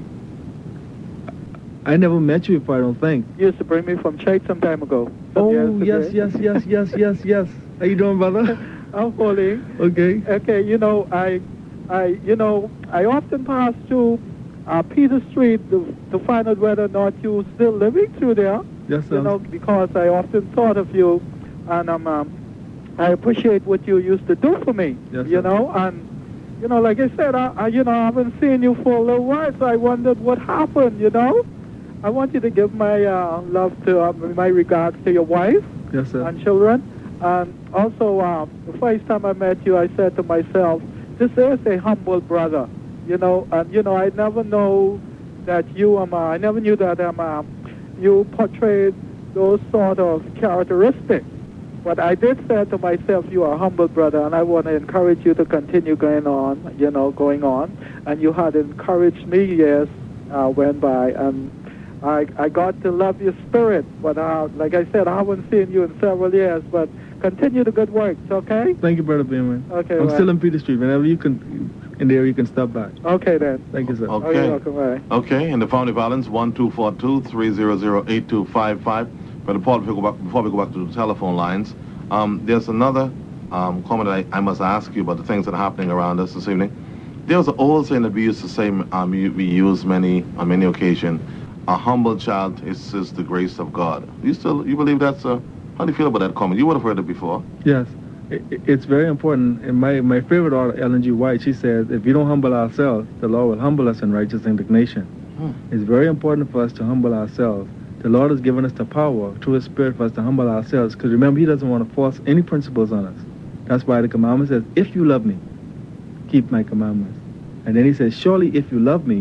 I never met you before, I don't think. You used to bring me from church some time ago. Some Oh, years yes, ago. yes, yes, yes, yes, yes. How you doing, brother? I'm calling. Okay. Okay, you know, I, I, you know, I often pass through uh, Peter Street to, to find out whether or not you're still living through there. Yes, sir. You know, because I often thought of you, and um, um, I appreciate what you used to do for me. Yes, you sir. know, and you know, like I said, I, I, you know, I haven't seen you for a little while, so I wondered what happened. You know, I want you to give my uh, love to, uh, my regards to your wife Yes, sir. and children. And also, uh, the first time I met you, I said to myself, this is a humble brother, you know, and, you know, I never know that you, um, uh, I never knew that um, uh, you portrayed those sort of characteristics. But I did say to myself, you are a humble brother, and I want to encourage you to continue going on, you know, going on. And you had encouraged me, years uh, went by, and I, I got to love your spirit. But uh, like I said, I haven't seen you in several years, but continue the good work, okay? Thank you, Brother Beeman. Okay, I'm right. still in Peter Street. Whenever you can, in there, you can stop by. Okay, then. Thank you, sir. Okay. Oh, you're welcome, right. Okay, in the family violence, one two four two, three zero zero eight two five five. Brother Paul, before we go back, before we go back to the telephone lines, um, there's another um, comment I, I must ask you about the things that are happening around us this evening. There was an old saying that we used to say, um, we, we use many on many occasions, a humble child is, is the grace of God. You still, you believe that's a, how do you feel about that comment? You would have heard it before. Yes. It, it's very important. And my, my favorite author, Ellen G. White, she says, if we don't humble ourselves, the Lord will humble us in righteous indignation. Hmm. It's very important for us to humble ourselves. The Lord has given us the power through His Spirit for us to humble ourselves, because remember, He doesn't want to force any principles on us. That's why the commandment says, if you love me, keep my commandments. And then He says, surely if you love me,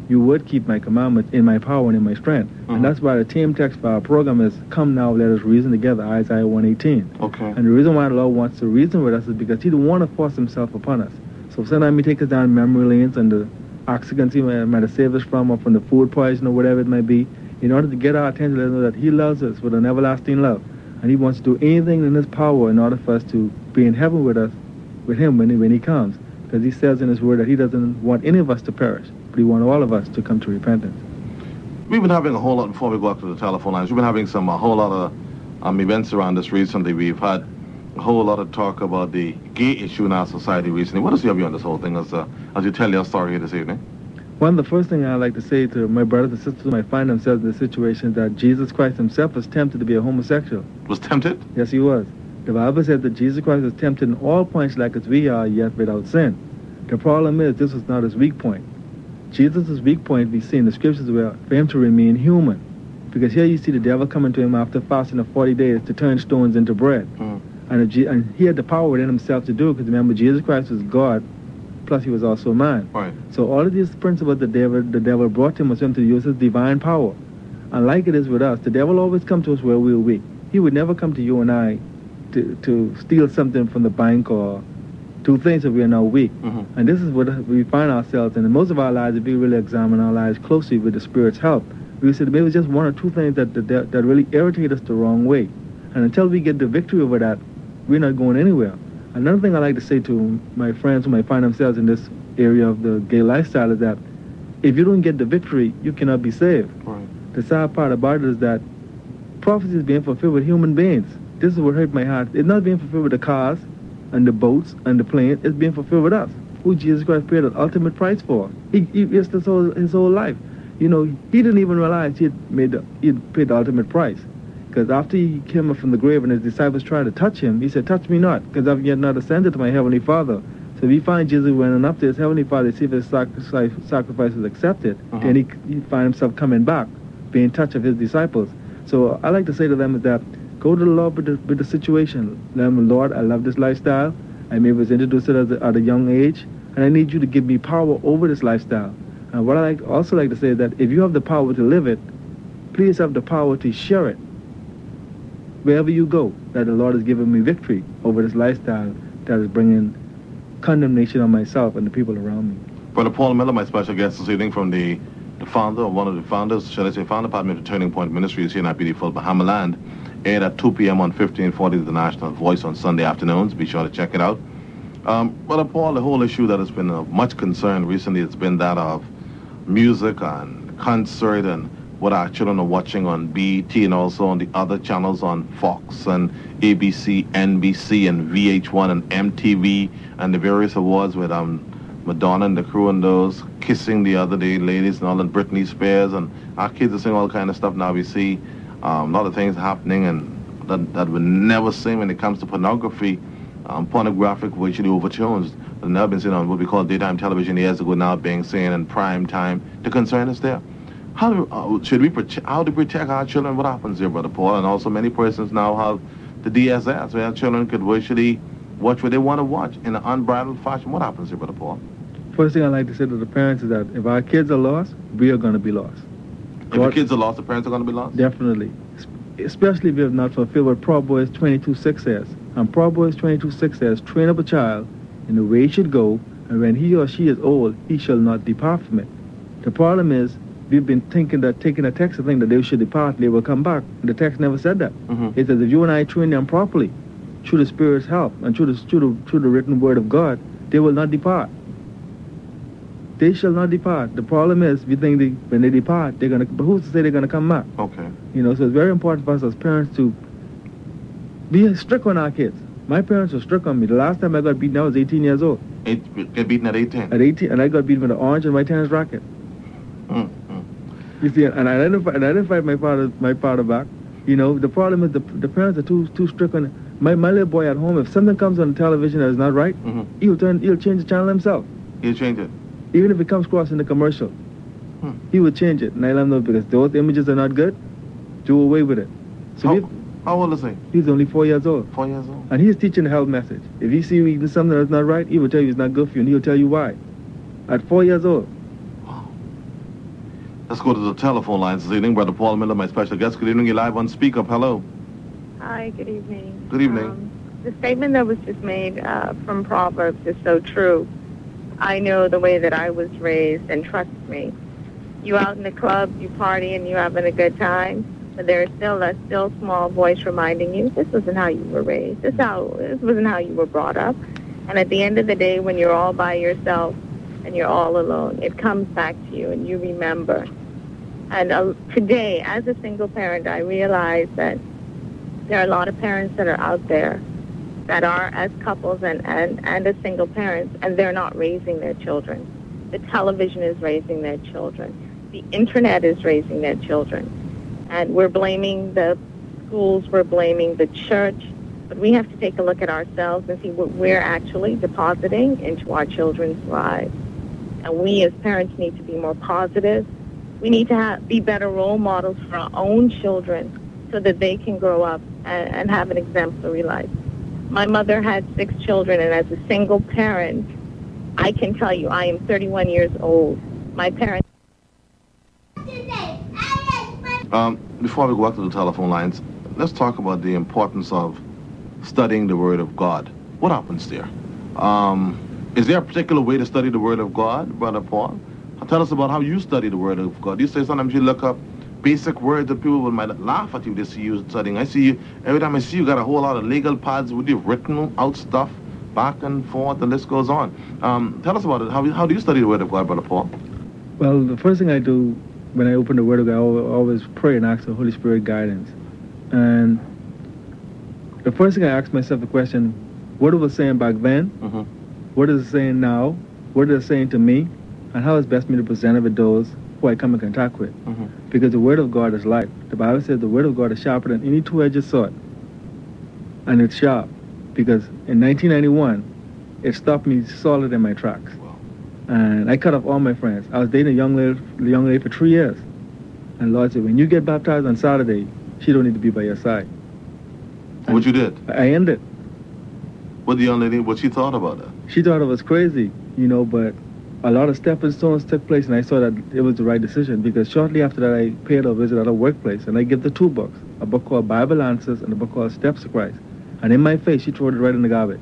you would keep my commandments in my power and in my strength. Mm-hmm. And that's why the theme text for our program is, come now, let us reason together, Isaiah one eighteen. Okay. And the reason why the Lord wants to reason with us is because he don't want to force himself upon us. So sometimes he takes us down memory lanes and the accidents he might, might have saved us from, or from the food poison or whatever it might be, in order to get our attention, let us know that he loves us with an everlasting love. And he wants to do anything in his power in order for us to be in heaven with us, with him when he, when he comes. Because he says in his word that he doesn't want any of us to perish, but he wants all of us to come to repentance. We've been having a whole lot, before we go up to the telephone lines, we've been having some, a whole lot of um, events around this recently. We've had a whole lot of talk about the gay issue in our society recently. What is your view on this whole thing as, uh, as you tell your story here this evening? One of the first things I'd like to say to my brothers and sisters who might find themselves in the situation that Jesus Christ himself was tempted to be a homosexual. Was tempted? Yes, he was. The Bible said that Jesus Christ was tempted in all points like as we are, yet without sin. The problem is, this was not his weak point. Jesus' weak point, we see in the scriptures, were for him to remain human. Because here you see the devil coming to him after fasting of forty days to turn stones into bread. Mm. And, the, and he had the power within himself to do it, because remember, Jesus Christ was God, plus he was also man. Right. So all of these principles the devil, the devil brought him was him to use his divine power. And like it is with us, the devil always comes to us where we're weak. He would never come to you and I to, to steal something from the bank or do things that we are now weak. Mm-hmm. And this is what we find ourselves in. In most of our lives, if we really examine our lives closely with the Spirit's help, we see that maybe it's just one or two things that, that, that really irritate us the wrong way. And until we get the victory over that, we're not going anywhere. Another thing I like to say to my friends who might find themselves in this area of the gay lifestyle is that if you don't get the victory, you cannot be saved. Right. The sad part about it is that prophecy is being fulfilled with human beings. This is what hurt my heart. It's not being fulfilled with the cars and the boats and the planes. It's being fulfilled with us, who Jesus Christ paid the ultimate price for. He, he risked his whole, his whole life. You know, he didn't even realize he had, made the, he had paid the ultimate price. Because after he came up from the grave and his disciples tried to touch him, he said, touch me not, because I've yet not ascended to my heavenly Father. So if you find Jesus went up to his heavenly Father to see if his sacrifice, sacrifice was accepted, uh-huh. then he, he find himself coming back, being in touch of his disciples. So I like to say to them is that, go to the Lord with the, with the situation. Let him, Lord, I love this lifestyle. I maybe was introduced to it at a, at a young age, and I need you to give me power over this lifestyle. And what I like, also like to say is that if you have the power to live it, please have the power to share it wherever you go, that the Lord has given me victory over this lifestyle that is bringing condemnation on myself and the people around me. Brother Paul Miller, my special guest this evening, from the, the founder, or one of the founders, shall I say, founder partner of the Turning Point Ministries here in our beautiful Bahama land, aired at two p.m. on fifteen forty The National Voice on Sunday afternoons. Be sure to check it out. Um, Brother Paul, the whole issue that has been of much concern recently has been that of music and concert and what our children are watching on B E T and also on the other channels on Fox and A B C, N B C and V H one and M T V and the various awards with um, Madonna and the crew and those kissing the other day ladies and all, and Britney Spears, and our kids are seeing all kind of stuff now. We see um, a lot of things happening and that, that we never see when it comes to pornography, um, pornographic virtually overtones that never been seen on what we call daytime television years ago, now being seen in prime time. The concern is there. How do, uh, should we protect, how to protect our children? What happens here, Brother Paul? And also many persons now have the D S S, where our children could virtually watch what they want to watch in an unbridled fashion. What happens here, Brother Paul? First thing I like to say to the parents is that if our kids are lost, we are going to be lost. If the kids are lost, the parents are going to be lost? Definitely. Especially if you have not fulfilled what Proverbs twenty-two six says. And Proverbs twenty-two six says, train up a child in the way he should go, and when he or she is old, he shall not depart from it. The problem is, we've been thinking that taking a text to think that they should depart, they will come back. The text never said that. Mm-hmm. It says if you and I train them properly, through the Spirit's help and through the, through the, through the written word of God, they will not depart. They shall not depart. The problem is, we think they, when they depart, they're gonna. But who's to say they're gonna come back? Okay. You know, so it's very important for us as parents to be strict on our kids. My parents were strict on me. The last time I got beaten, I was eighteen years old. Eight, get beaten at eighteen. At eighteen, and I got beaten with an orange and white tennis racket. Mm, mm. You see, and I didn't, fight, and I didn't fight my father, my father back. You know, the problem is the the parents are too too strict on it. My my little boy at home, if something comes on the television that is not right, Mm-hmm. he'll turn, he'll change the channel himself. He'll change it. Even if it comes across in the commercial, Hmm. he would change it. And I let him know, because those images are not good, do away with it. So How, we, how old is he? he's only four years old. Four years old. And he's teaching the health message. If he see you eating something that's not right, he will tell you it's not good for you, and he'll tell you why. At four years old. Wow. Let's go to the telephone lines this evening. Brother Paul Miller, my special guest. Good evening. You're live on Speak Up. Hello. Hi, good evening. Good evening. Um, the statement that was just made uh, from Proverbs is so true. I know the way that I was raised, and trust me, you out in the club, you party, and you're having a good time, but there is still a still small voice reminding you, this wasn't how you were raised. This, how, this wasn't how you were brought up. And at the end of the day, when you're all by yourself and you're all alone, it comes back to you and you remember. And uh, today, as a single parent, I realize that there are a lot of parents that are out there that are as couples and, and, and as single parents, and they're not raising their children. The television is raising their children. The internet is raising their children. And we're blaming the schools, we're blaming the church, but we have to take a look at ourselves and see what we're actually depositing into our children's lives. And we as parents need to be more positive. We need to have, be better role models for our own children so that they can grow up and, and have an exemplary life. My mother had six children, and as a single parent, I can tell you I am thirty-one years old. My parents... Um, before we go back to the telephone lines, let's talk about the importance of studying the Word of God. What happens there? Um, is there a particular way to study the Word of God, Brother Paul? Tell us about how you study the Word of God. You say sometimes you look up basic words that people might laugh at you. They see you studying. I see you, every time I see you, got a whole lot of legal pads with you, written out stuff, back and forth, the list goes on. Um, tell us about it. How, how do you study the Word of God, Brother Paul? Well, the first thing I do when I open the Word of God, I always pray and ask the Holy Spirit guidance. And the first thing I ask myself the question, what it was saying back then? Mm-hmm. What is it saying now? What is it saying to me? And how is best me to present it with those who I come in contact with? Mm-hmm. Because the Word of God is life. The Bible says the Word of God is sharper than any two-edged sword. And it's sharp. Because in nineteen ninety-one, it stopped me solid in my tracks. Wow. And I cut off all my friends. I was dating a young lady, a young lady for three years. And the Lord said, when you get baptized on Saturday, she don't need to be by your side. And what you did? I ended. What the young lady, what she thought about it? She thought it was crazy, you know, but a lot of stepping stones took place, and I saw that it was the right decision, because shortly after that, I paid her a visit at a workplace, and I gave the two books, a book called Bible Answers and a book called Steps to Christ. And in my face, she threw it right in the garbage.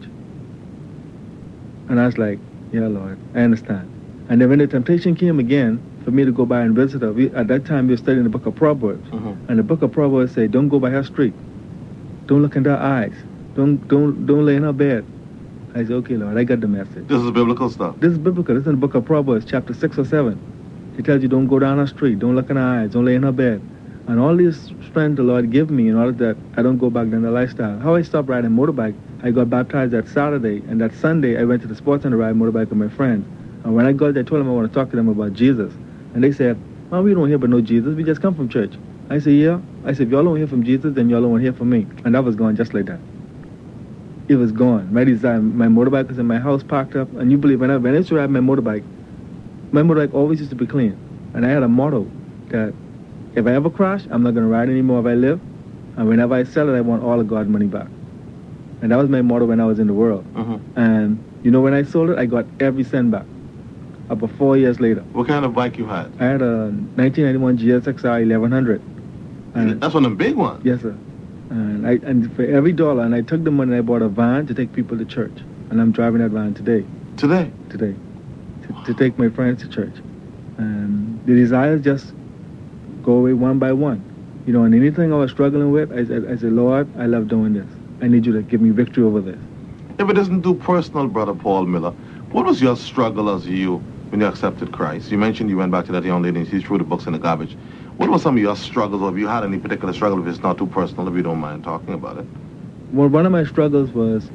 And I was like, yeah, Lord, I understand. And then when the temptation came again for me to go by and visit her, we, at that time we were studying the book of Proverbs. Mm-hmm. And the book of Proverbs said, don't go by her street. Don't look into her eyes. Don't, don't, don't lay in her bed. I said, okay, Lord, I got the message. This is biblical stuff. This is biblical. This is in the book of Proverbs, chapter six or seven. It tells you don't go down her street, don't look in her eyes, don't lay in her bed. And all this strength the Lord give me in order that I don't go back down the lifestyle. How I stopped riding motorbike, I got baptized that Saturday, and that Sunday I went to the sports center to ride motorbike with my friends. And when I got there, I told them I want to talk to them about Jesus. And they said, well, we don't hear about no Jesus, we just come from church. I said, yeah. I said, if y'all don't hear from Jesus, then y'all don't want to hear from me. And that was gone just like that. It was gone. My design, my motorbike was in my house parked up, and you believe when I, when I used to ride my motorbike, my motorbike always used to be clean. And I had a motto that if I ever crash, I'm not going to ride anymore if I live. And whenever I sell it, I want all of God's money back. And that was my motto when I was in the world. Mm-hmm. And you know, when I sold it, I got every cent back. About four years later. What kind of bike you had? I had a nineteen ninety-one G S X R eleven hundred. And that's one of the big ones? Yes, sir. And, I, and for every dollar, and I took the money and I bought a van to take people to church. And I'm driving that van today. Today? Today. To, wow. to take my friends to church. And the desires just go away one by one. You know, and anything I was struggling with, I said, I said, Lord, I love doing this. I need you to give me victory over this. If it isn't too personal, Brother Paul Miller, what was your struggle as you when you accepted Christ? You mentioned you went back to that young lady and she threw the books in the garbage. What were some of your struggles, or if you had any particular struggle, if it's not too personal, if you don't mind talking about it? Well, one of my struggles was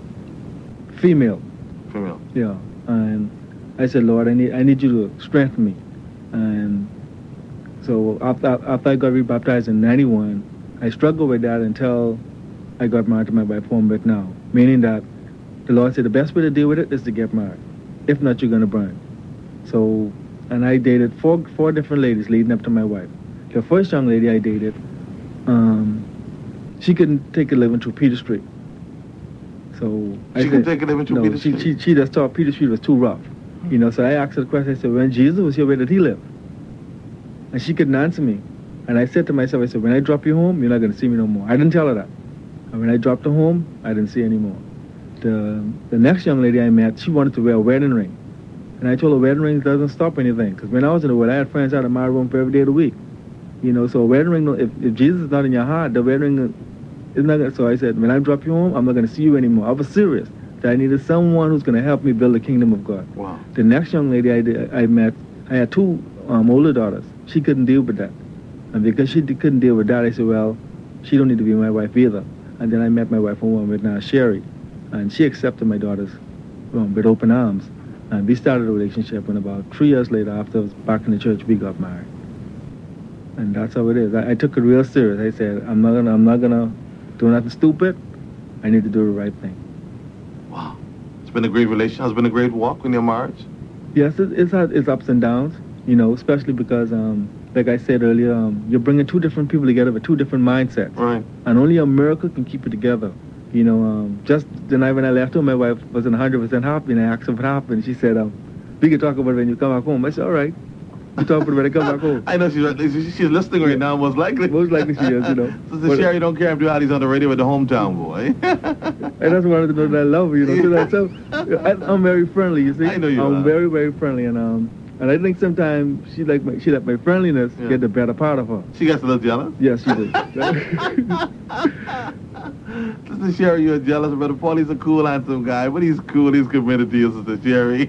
female. Female? Yeah. And I said, Lord, I need I need you to strengthen me. And so after, after I got rebaptized in ninety-one, I struggled with that until I got married to my wife, who I'm with now. Meaning that the Lord said the best way to deal with it is to get married. If not, you're going to burn. So, and I dated four four different ladies leading up to my wife. The first young lady I dated, um, she couldn't take a living through Peter Street. So she I couldn't said, take a living through no, Peter she, Street? She, she just thought Peter Street was too rough. You know, so I asked her the question, I said, when Jesus was here, where did he live? and she couldn't answer me. And I said to myself, I said, when I drop you home, you're not going to see me no more. I didn't tell her that. And when I dropped her home, I didn't see her anymore. The, the next young lady I met, she wanted to wear a wedding ring. And I told her wedding rings doesn't stop anything. Because when I was in the world, I had friends out of my room for every day of the week. You know, so a wedding ring, if, if Jesus is not in your heart, the wedding ring is not going to... So I said, when I drop you home, I'm not going to see you anymore. I was serious. That I needed someone who's going to help me build the kingdom of God. Wow. The next young lady I, did, I met, I had two um, older daughters. She couldn't deal with that. And because she couldn't deal with that, I said, well, she don't need to be my wife either. And then I met my wife, who I'm with now, Sherry. And she accepted my daughters um, with open arms. And we started a relationship, and about three years later, after I was back in the church, we got married. And that's how it is. I, I took it real serious. I said, I'm not gonna, I'm not gonna do nothing stupid. I need to do the right thing. Wow. It's been a great relation. It's been a great walk in your marriage. Yes, it, it's had its ups and downs, you know, especially because, um, like I said earlier, um, you're bringing two different people together with two different mindsets. Right. And only a miracle can keep it together. You know, um, just the night when I left home, my wife wasn't one hundred percent happy, and I asked her what happened. She said, um, we can talk about it when you come back home. I said, all right. We talk about it when I come back home. I know she's, she's listening right now, most likely. Most likely she is, you know. Sister But, Sherry, don't care if Duali's on the radio with the hometown boy. I just wanted to know that I love her, you know. So that's so, I, I'm very friendly, you see. I know you I'm are. very, very friendly, and um, and I think sometimes she like my, she let my friendliness Yeah. get the better part of her. She gets a little jealous. Yes, she did. Sister Sherry, you're jealous, Brother Paul. He's a cool, handsome guy, but he's cool. He's committed to you, Sister Sherry.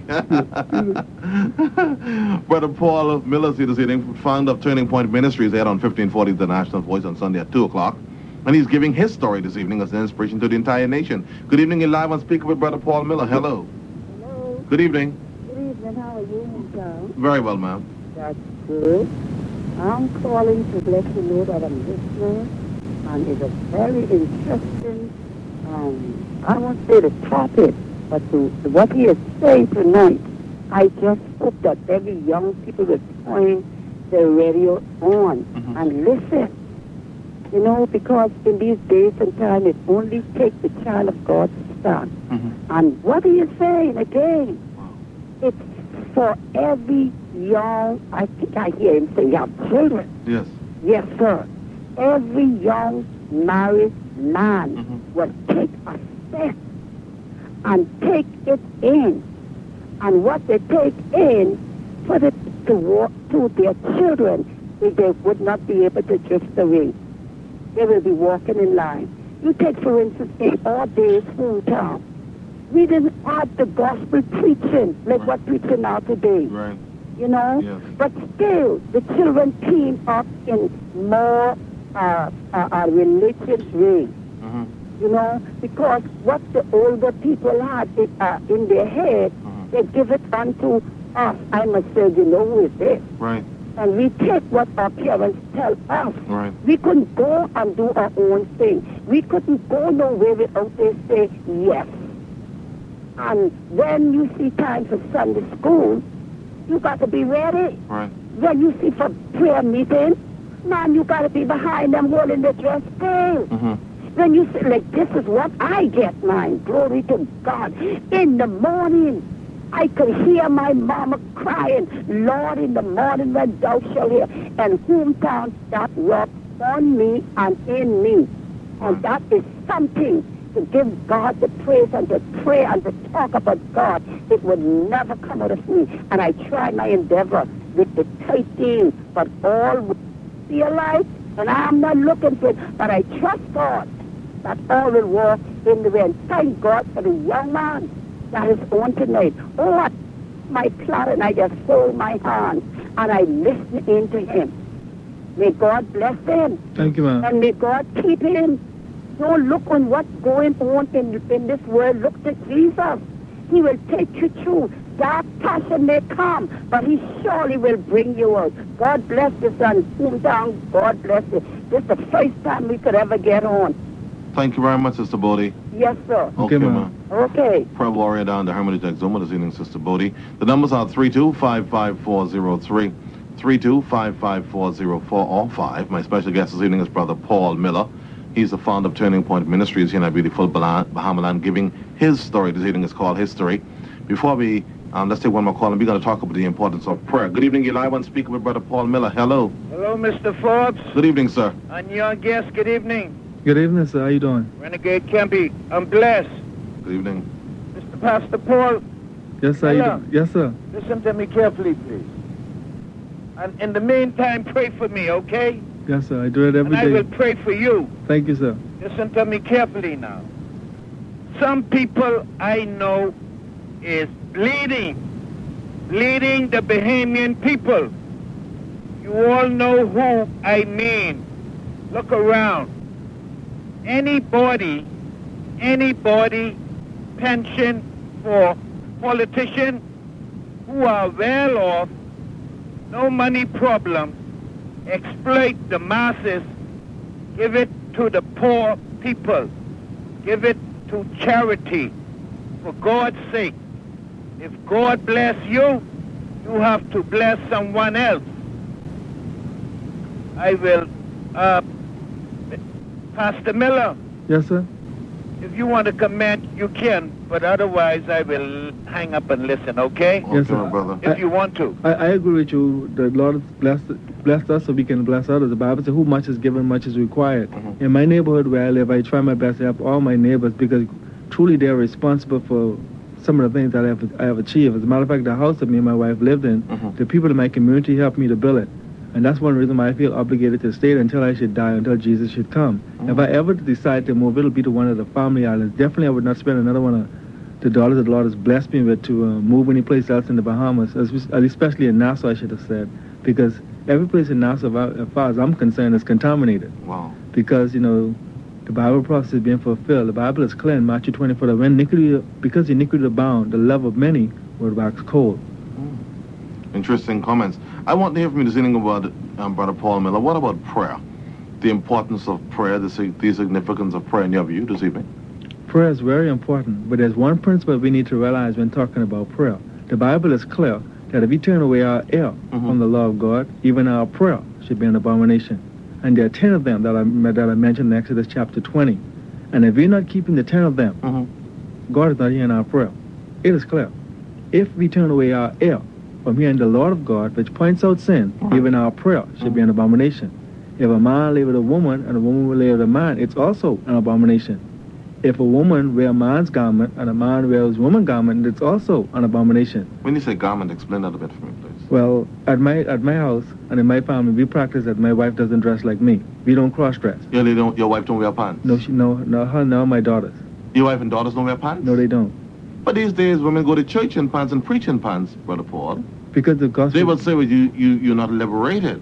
Brother Paul Miller, this evening, founder of Turning Point Ministries, aired on fifteen forty The National Voice on Sunday at two o'clock. And he's giving his story this evening as an inspiration to the entire nation. Good evening, you're live on Speaker with Brother Paul Miller. Hello. Hello. Good evening. Good evening. How are you, Mister? Very well, ma'am. That's good. I'm calling to let you know that I'm listening, and it's a very interesting, um, I won't say the topic, but to, to what he is saying tonight. I just hope that every young people will turn their radio on Mhm. and listen. You know, because in these days and time, it only takes the child of God to stand. Mhm. And what he is saying again, it's for every young, I think I hear him say young children. Yes. Yes, sir. Every young married man Mhm. will take a step and take it in. And what they take in, put it to walk to their children, if they would not be able to drift away. They will be walking in line. You take, for instance, in our days, hometown. We didn't have the gospel preaching like Right. what preaching now today. Right. You know? Yes. But still, the children came up in more uh, uh, uh, religious way. Mhm. You know? Because what the older people had in, uh, in their head, Mhm. they give it unto us. I must say, you know who is this? Right. And we take what our parents tell us. Right. We couldn't go and do our own thing. We couldn't go nowhere without they say yes. And when you see time for Sunday school, you got to be ready. Right. When you see for prayer meeting, man, you got to be behind them holding the dress tail. Mhm. When you say, like, this is what I get, mine. Glory to God. In the morning, I could hear my mama crying, Lord, in the morning when thou shalt hear. And hometown that work on me and in me. And that is something to give God the praise and to pray and to talk about God. It would never come out of me. And I try my endeavor with the thirteen, but all will be alike. And I'm not looking for it, but I trust God that all will work in the way. And thank God for the young man that is on tonight. Oh, my plot, and I just hold my hand and I listen into him. May God bless him. Thank you, ma'am. And may God keep him. Don't look on what's going on in, in this world. Look to Jesus. He will take you through. Dark passion may come, but he surely will bring you out. God bless you, son. Hometown, God bless you. This is the first time we could ever get on. Thank you very much, Sister Bodie. Yes, sir. Okay, ma'am. ma'am. Okay. Prayer warrior down to Hermitage Exuma this evening, Sister Bodie. The numbers are three two five five four zero three, three two five five four zero four or five. My special guest this evening is Brother Paul Miller. He's the founder of Turning Point Ministries here in our beautiful Bahama Land, giving his story this evening. Is called History. Before we Um, let's take one more call, and we're going to talk about the importance of prayer. Good evening, you're live on speaker with Brother Paul Miller. Hello. Hello, Mister Forbes. Good evening, sir. And your guest, good evening. Good evening, sir. How you doing? Renegade Kempy, I'm blessed. Good evening. Mister Pastor Paul, Yes, sir. You Hello. do- yes, sir. listen to me carefully, please. And in the meantime, pray for me, okay? Yes, sir. I do it every And I day. will pray for you. Thank you, sir. Listen to me carefully now. Some people I know is bleeding, bleeding the Bahamian people. You all know who I mean. Look around. Anybody, anybody pension for politicians who are well off, no money problem, exploit the masses, give it to the poor people, give it to charity, for God's sake. If God bless you, you have to bless someone else. I will, uh, Pastor Miller, Yes, sir. if you want to comment, you can, but otherwise I will hang up and listen, okay? Okay, Yes, sir. brother. If you want to. I, I agree with you. The Lord has blessed, blessed us so we can bless others. The Bible says, who much is given, much is required. Mhm. In my neighborhood where I live, I try my best to help all my neighbors because truly they're responsible for some of the things that I have, I have achieved. As a matter of fact, the house that me and my wife lived in, Mhm. the people in my community helped me to build it. And that's one reason why I feel obligated to stay there until I should die, until Jesus should come. If I ever decide to move, it'll be to one of the family islands. Definitely, I would not spend another one of the dollars that the Lord has blessed me with to uh, move any place else in the Bahamas, as- especially in Nassau, I should have said, because every place in Nassau, as far as I'm concerned, is contaminated. Wow. Because, you know, the Bible prophecy is being fulfilled. The Bible is clear in Matthew twenty-four, that when iniquity, because iniquity abound, the love of many will wax cold. Interesting comments. I want to hear from you this evening about um, Brother Paul Miller. What about prayer? The importance of prayer, the, sig- the significance of prayer in your view this evening? Prayer is very important, but there's one principle we need to realize when talking about prayer. The Bible is clear that if we turn away our ear Mhm. from the law of God, even our prayer should be an abomination. And there are ten of them that I, that I mentioned in Exodus chapter twenty. And if we're not keeping the ten of them, Mm-hmm. God is not hearing our prayer. It is clear. If we turn away our ear from hearing the Lord of God, which points out sin, Mhm. even our prayer should be an abomination. If a man lay with a woman and a woman will lay with a man, it's also an abomination. If a woman wears a man's garment and a man wears a woman's garment, it's also an abomination. When you say garment, explain that a bit for me, please. Well, at my at my house and in my family, we practice that my wife doesn't dress like me. We don't cross-dress. Your, lady don't, your wife don't wear pants? No, she, no, no, her, no, my daughters. Your wife and daughters don't wear pants? No, they don't. But these days, women go to church in pants and preach in pants, Brother Paul. Because the gospel... They will say, well, you, you, you're not liberated.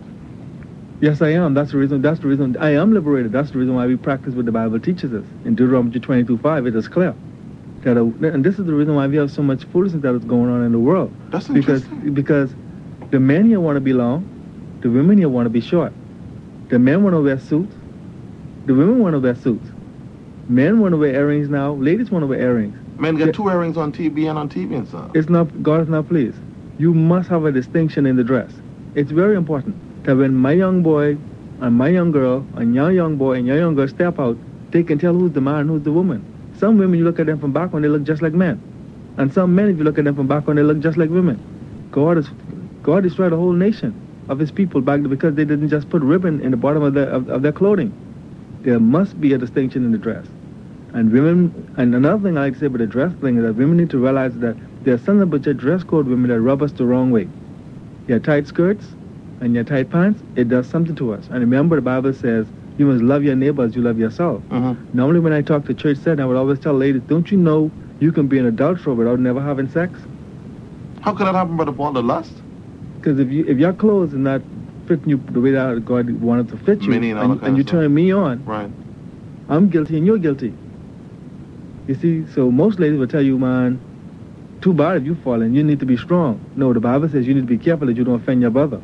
Yes, I am. That's the reason. That's the reason. I am liberated. That's the reason why we practice what the Bible teaches us. In Deuteronomy twenty-two five, it is clear. That a, and this is the reason why we have so much foolishness that is going on in the world. That's Because interesting. because the men here want to be long, the women here want to be short. The men want to wear suits, the women want to wear suits. Men want to wear earrings now. Ladies want to wear earrings. Men get Yeah. two earrings on T V and on T V and stuff. It's not. God is not pleased. You must have a distinction in the dress. It's very important that when my young boy and my young girl and your young boy and your young girl step out, they can tell who's the man, who's the woman. Some women, you look at them from back when they look just like men. And some men, if you look at them from back when they look just like women. God is, God destroyed a whole nation of his people back then because they didn't just put ribbon in the bottom of their, of, of their clothing. There must be a distinction in the dress. And women, and another thing I like to say about the dress thing is that women need to realize that there's something about your dress code, women, that rub us the wrong way. Your tight skirts and your tight pants, it does something to us. And remember, the Bible says, you must love your neighbor as you love yourself. Mm-hmm. Normally when I talk to church setting, I would always tell ladies, don't you know you can be an adulterer without never having sex? How could that happen, Brother Paul? The lust? Because if you if your clothes are not fitting you the way that God wanted to fit you, Many and all and, that kind and you of stuff. turn me on, Right. I'm guilty and you're guilty. You see, so most ladies will tell you, man, too bad if you fall and you need to be strong. No, the Bible says you need to be careful that you don't offend your brother.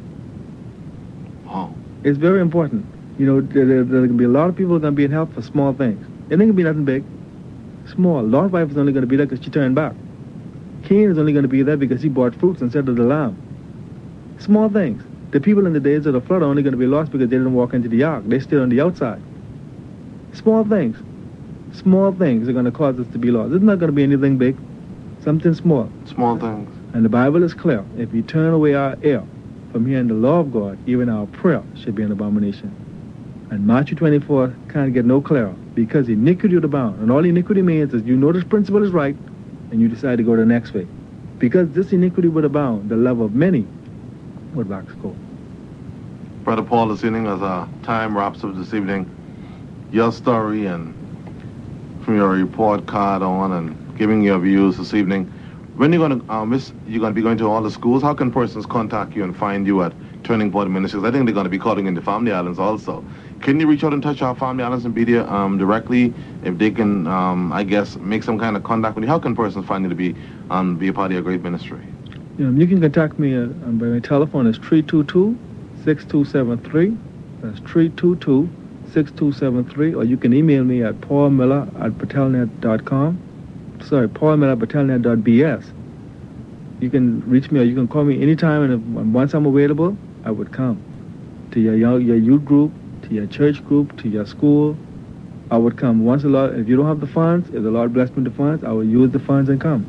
Oh. It's very important. You know, there, there, there can be a lot of people who are going to be in help for small things. It ain't going to be nothing big. Small. Lot's wife is only going to be there because she turned back. Cain is only going to be there because he bought fruits instead of the lamb. Small things. The people in the days of the flood are only going to be lost because they didn't walk into the ark. They stayed on the outside. Small things. Small things are going to cause us to be lost. It's not going to be anything big. Something small. Small things. And the Bible is clear. If we turn away our ear from hearing the law of God, even our prayer should be an abomination. And Matthew twenty-four can't get no clearer, because iniquity would abound. And all iniquity means is you know this principle is right, and you decide to go the next way. Because this iniquity would abound, the love of many would wax cold. Brother Paul, this evening, as our time wraps up this evening, your story and from your report card on and giving your views this evening, when you're going to, um, miss, you're going to be going to all the schools, how can persons contact you and find you at Turning Point Ministries? I think they're going to be calling in the Family Islands also. Can you reach out and touch our Family Islands and Bedia um, directly, if they can, um, I guess, make some kind of contact with you? How can persons find you to be, um, be a part of your great ministry? Yeah, you can contact me uh, by my telephone. It's three two two, six two seven three. That's three two two, six two seven three. Or you can email me at paulmiller at patelnet dot com. Sorry, paulmiller at patelnet dot b s. You can reach me, or you can call me anytime, and if, once I'm available, I would come to your young, your youth group, to your church group, to your school. I would come. Once the Lord, if you don't have the funds, if the Lord bless me with the funds, I will use the funds and come.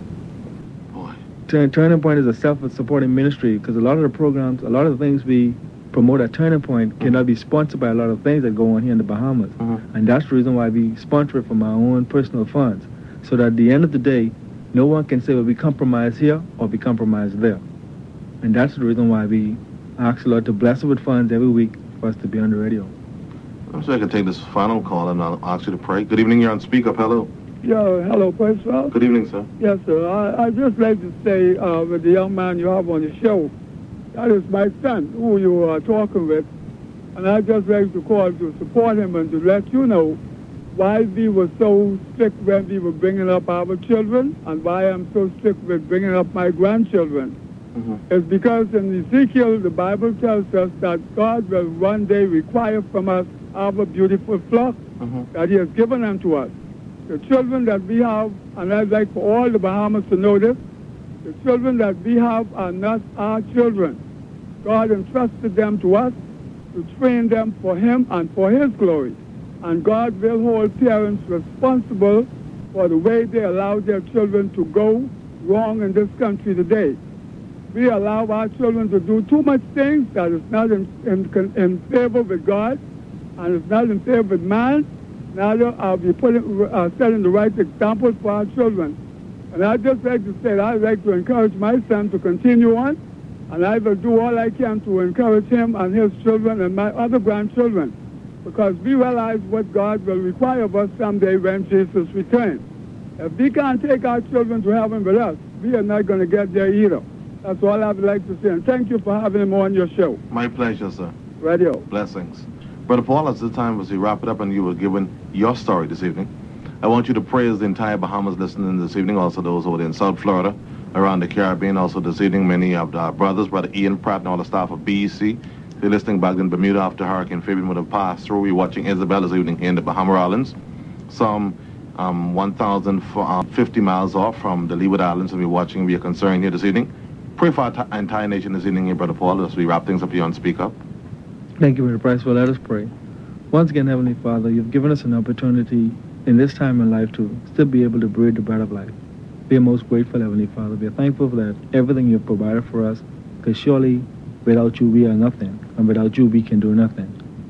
Boy. Turn, Turning Point is a self-supporting ministry, because a lot of the programs, a lot of the things we promote at Turning Point mm-hmm. cannot be sponsored by a lot of things that go on here in the Bahamas. Mm-hmm. And that's the reason why we sponsor it from our own personal funds. So that at the end of the day, no one can say, well, we compromise here or we compromise there. And that's the reason why we ask the Lord to bless us with funds every week for us to be on the radio. I'm sure I can take this final call and I'll ask you to pray. Good evening, you're on Speak Up. Hello. Yeah, hello, Pastor. Good evening, sir. Yes, sir. I, I'd just like to say uh, with the young man you have on the show, that is my son who you are talking with. And I'd just like to call to support him and to let you know why we were so strict when we were bringing up our children and why I'm so strict with bringing up my grandchildren. Mm-hmm. It's because in Ezekiel, the Bible tells us that God will one day require from us our beautiful flock mm-hmm. that he has given unto us. The children that we have, and I'd like for all the Bahamas to know this, the children that we have are not our children. God entrusted them to us to train them for him and for his glory. And God will hold parents responsible for the way they allow their children to go wrong in this country today. We allow our children to do too much things that is not in, in, in favor with God and is not in favor with man. Neither are we putting, uh, setting the right example for our children. And I'd just like to say that I'd like to encourage my son to continue on, and I will do all I can to encourage him and his children and my other grandchildren, because we realize what God will require of us someday when Jesus returns. If we can't take our children to heaven with us, we are not going to get there either. That's all I would like to say, and thank you for having him on your show. My pleasure, sir. Radio. Blessings. Brother Paul, at this time, as we wrap it up and you were given your story this evening, I want you to praise the entire Bahamas listening this evening, also those over in South Florida, around the Caribbean, also this evening, many of our brothers, Brother Ian Pratt and all the staff of B E C. They're listening back in Bermuda after Hurricane Fabian would have passed through. We're watching Isabel this evening here in the Bahama Islands, some um, one thousand fifty miles off from the Leeward Islands, and we're watching. We are concerned here this evening. Pray for our t- entire nation this evening here, Brother Paul, as we wrap things up here on Speak Up. Thank you, Brother Price. Well, let us pray. Once again, Heavenly Father, you've given us an opportunity in this time in life to still be able to breathe the bread of life. We are most grateful, Heavenly Father. We are thankful for that, everything you've provided for us, because surely without you we are nothing, and without you we can do nothing.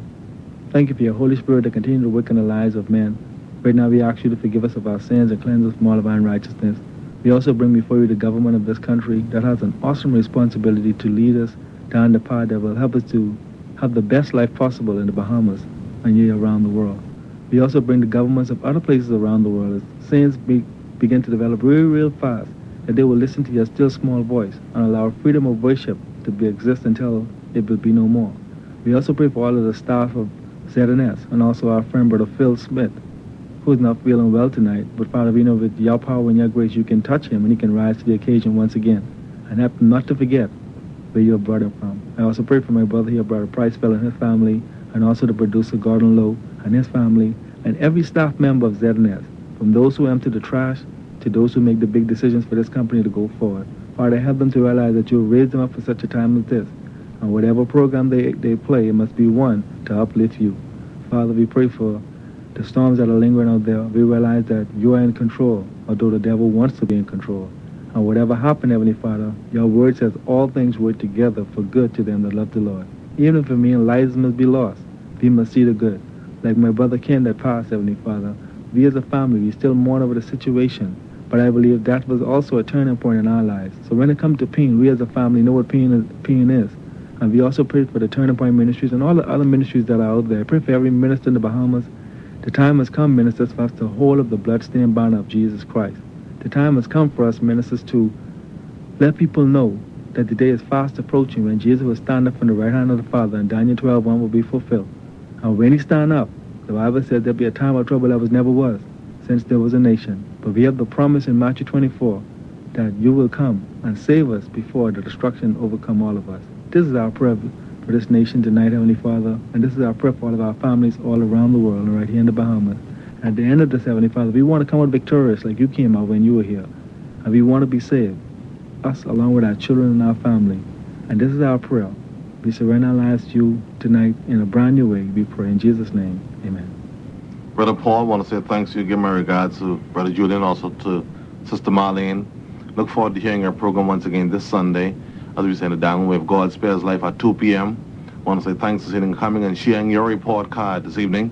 Thank you for your Holy Spirit that continue to work in the lives of men. Right now we ask you to forgive us of our sins and cleanse us from all of our unrighteousness. We also bring before you the government of this country that has an awesome responsibility to lead us down the path that will help us to have the best life possible in the Bahamas and year around the world. We also bring the governments of other places around the world as sins be, begin to develop real, real fast, that they will listen to your still small voice and allow freedom of worship to be exist until it will be no more. We also pray for all of the staff of Z N S and also our friend Brother Phil Smith, who's not feeling well tonight, but Father, we know with your power and your grace you can touch him and he can rise to the occasion once again, and help him not to forget where you brought him from. I also pray for my brother here, Brother Priceville and his family, and also the producer Gordon Lowe and his family, and every staff member of Z N S, from those who empty the trash to those who make the big decisions for this company to go forward. Father, help them to realize that you raised them up for such a time as this, and whatever program they, they play, it must be one to uplift you. Father, we pray for the storms that are lingering out there. We realize that you are in control, although the devil wants to be in control. And whatever happened, Heavenly Father, your word says all things work together for good to them that love the Lord. Even if it means lives must be lost, we must see the good. Like my brother Ken that passed, Heavenly Father, we as a family, we still mourn over the situation. But I believe that was also a turning point in our lives. So when it comes to pain, we as a family know what pain is. Pain is. And we also pray for the Turning Point Ministries and all the other ministries that are out there. I pray for every minister in the Bahamas. The time has come, ministers, for us to hold up the bloodstained banner of Jesus Christ. The time has come for us, ministers, to let people know that the day is fast approaching when Jesus will stand up on the right hand of the Father and Daniel twelve one will be fulfilled. And when he stand up, the Bible says there'll be a time of trouble that was never was, since there was a nation. But we have the promise in Matthew twenty-four that you will come and save us before the destruction overcome all of us. This is our prayer for this nation tonight, Heavenly Father, and this is our prayer for all of our families all around the world and right here in the Bahamas. At the end of this, Heavenly Father, we want to come out victorious like you came out when you were here. And we want to be saved, us along with our children and our family. And this is our prayer. We surrender our lives to you tonight in a brand new way. We pray in Jesus' name. Amen. Brother Paul, I want to say thanks to you. Give my regards to Brother Julian, also to Sister Marlene. Look forward to hearing our program once again this Sunday. As we say in the Diamond Way of God Spares Life at two p.m. I want to say thanks for sitting, coming and sharing your report card this evening.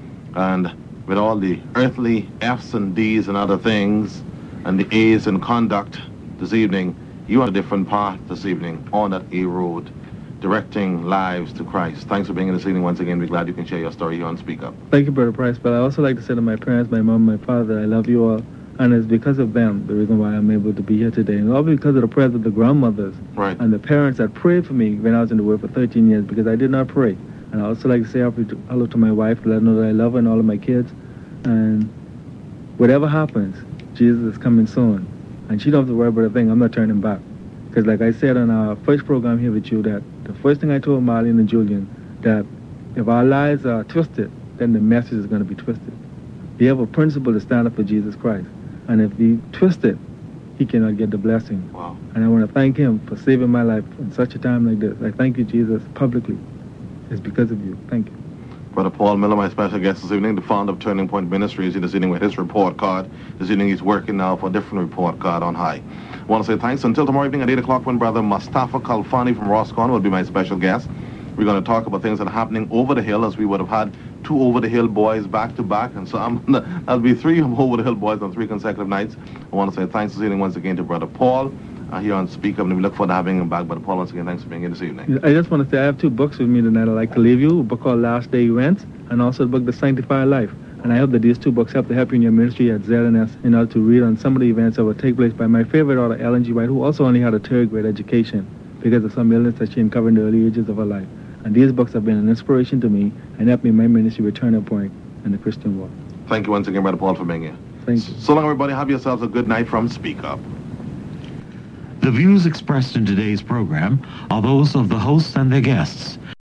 And with all the earthly F's and D's and other things, and the A's in conduct this evening, you are a different path this evening on that A road, directing lives to Christ. Thanks for being in this evening once again. We're glad you can share your story here on Speak Up. Thank you, Brother Price. But I also like to say to my parents, my mom, my father, I love you all. And it's because of them, the reason why I'm able to be here today. And all because of the prayers of the grandmothers right. and the parents that prayed for me when I was in the world for thirteen years, because I did not pray. And I also like to say hello to my wife, to let her know that I love her and all of my kids. And whatever happens, Jesus is coming soon. And she don't have to worry about a thing. I'm not turning back. Because like I said on our first program here with you, that the first thing I told Marlene and Julian, that if our lives are twisted, then the message is going to be twisted. We have a principle to stand up for Jesus Christ. And if we twist it, he cannot get the blessing. Wow. And I want to thank him for saving my life in such a time like this. I thank you, Jesus, publicly. It's because of you. Thank you. Brother Paul Miller, my special guest this evening, the founder of Turning Point Ministries, this evening with his report card. This evening he's working now for a different report card on high. I want to say thanks. Until tomorrow evening at eight o'clock when Brother Mustafa Kalfani from Roscommon will be my special guest. We're going to talk about things that are happening over the hill, as we would have had two over-the-hill boys back-to-back. And so I'm, that'll be three over-the-hill boys on three consecutive nights. I want to say thanks this evening once again to Brother Paul uh, here on Speak Up, and we look forward to having him back. Brother Paul, once again, thanks for being here this evening. I just want to say I have two books with me tonight I'd like to leave you, a book called Last Day Events, and also the book The Sanctified Life. And I hope that these two books help to help you in your ministry at Z N S in order to read on some of the events that will take place by my favorite author, Ellen G. White, who also only had a third grade education because of some illness that she uncovered in the early ages of her life. And these books have been an inspiration to me and helped me in my ministry with Turning Point in the Christian walk. Thank you once again, Brother Paul, for being here. Thank you. So long, everybody. Have yourselves a good night from Speak Up. The views expressed in today's program are those of the hosts and their guests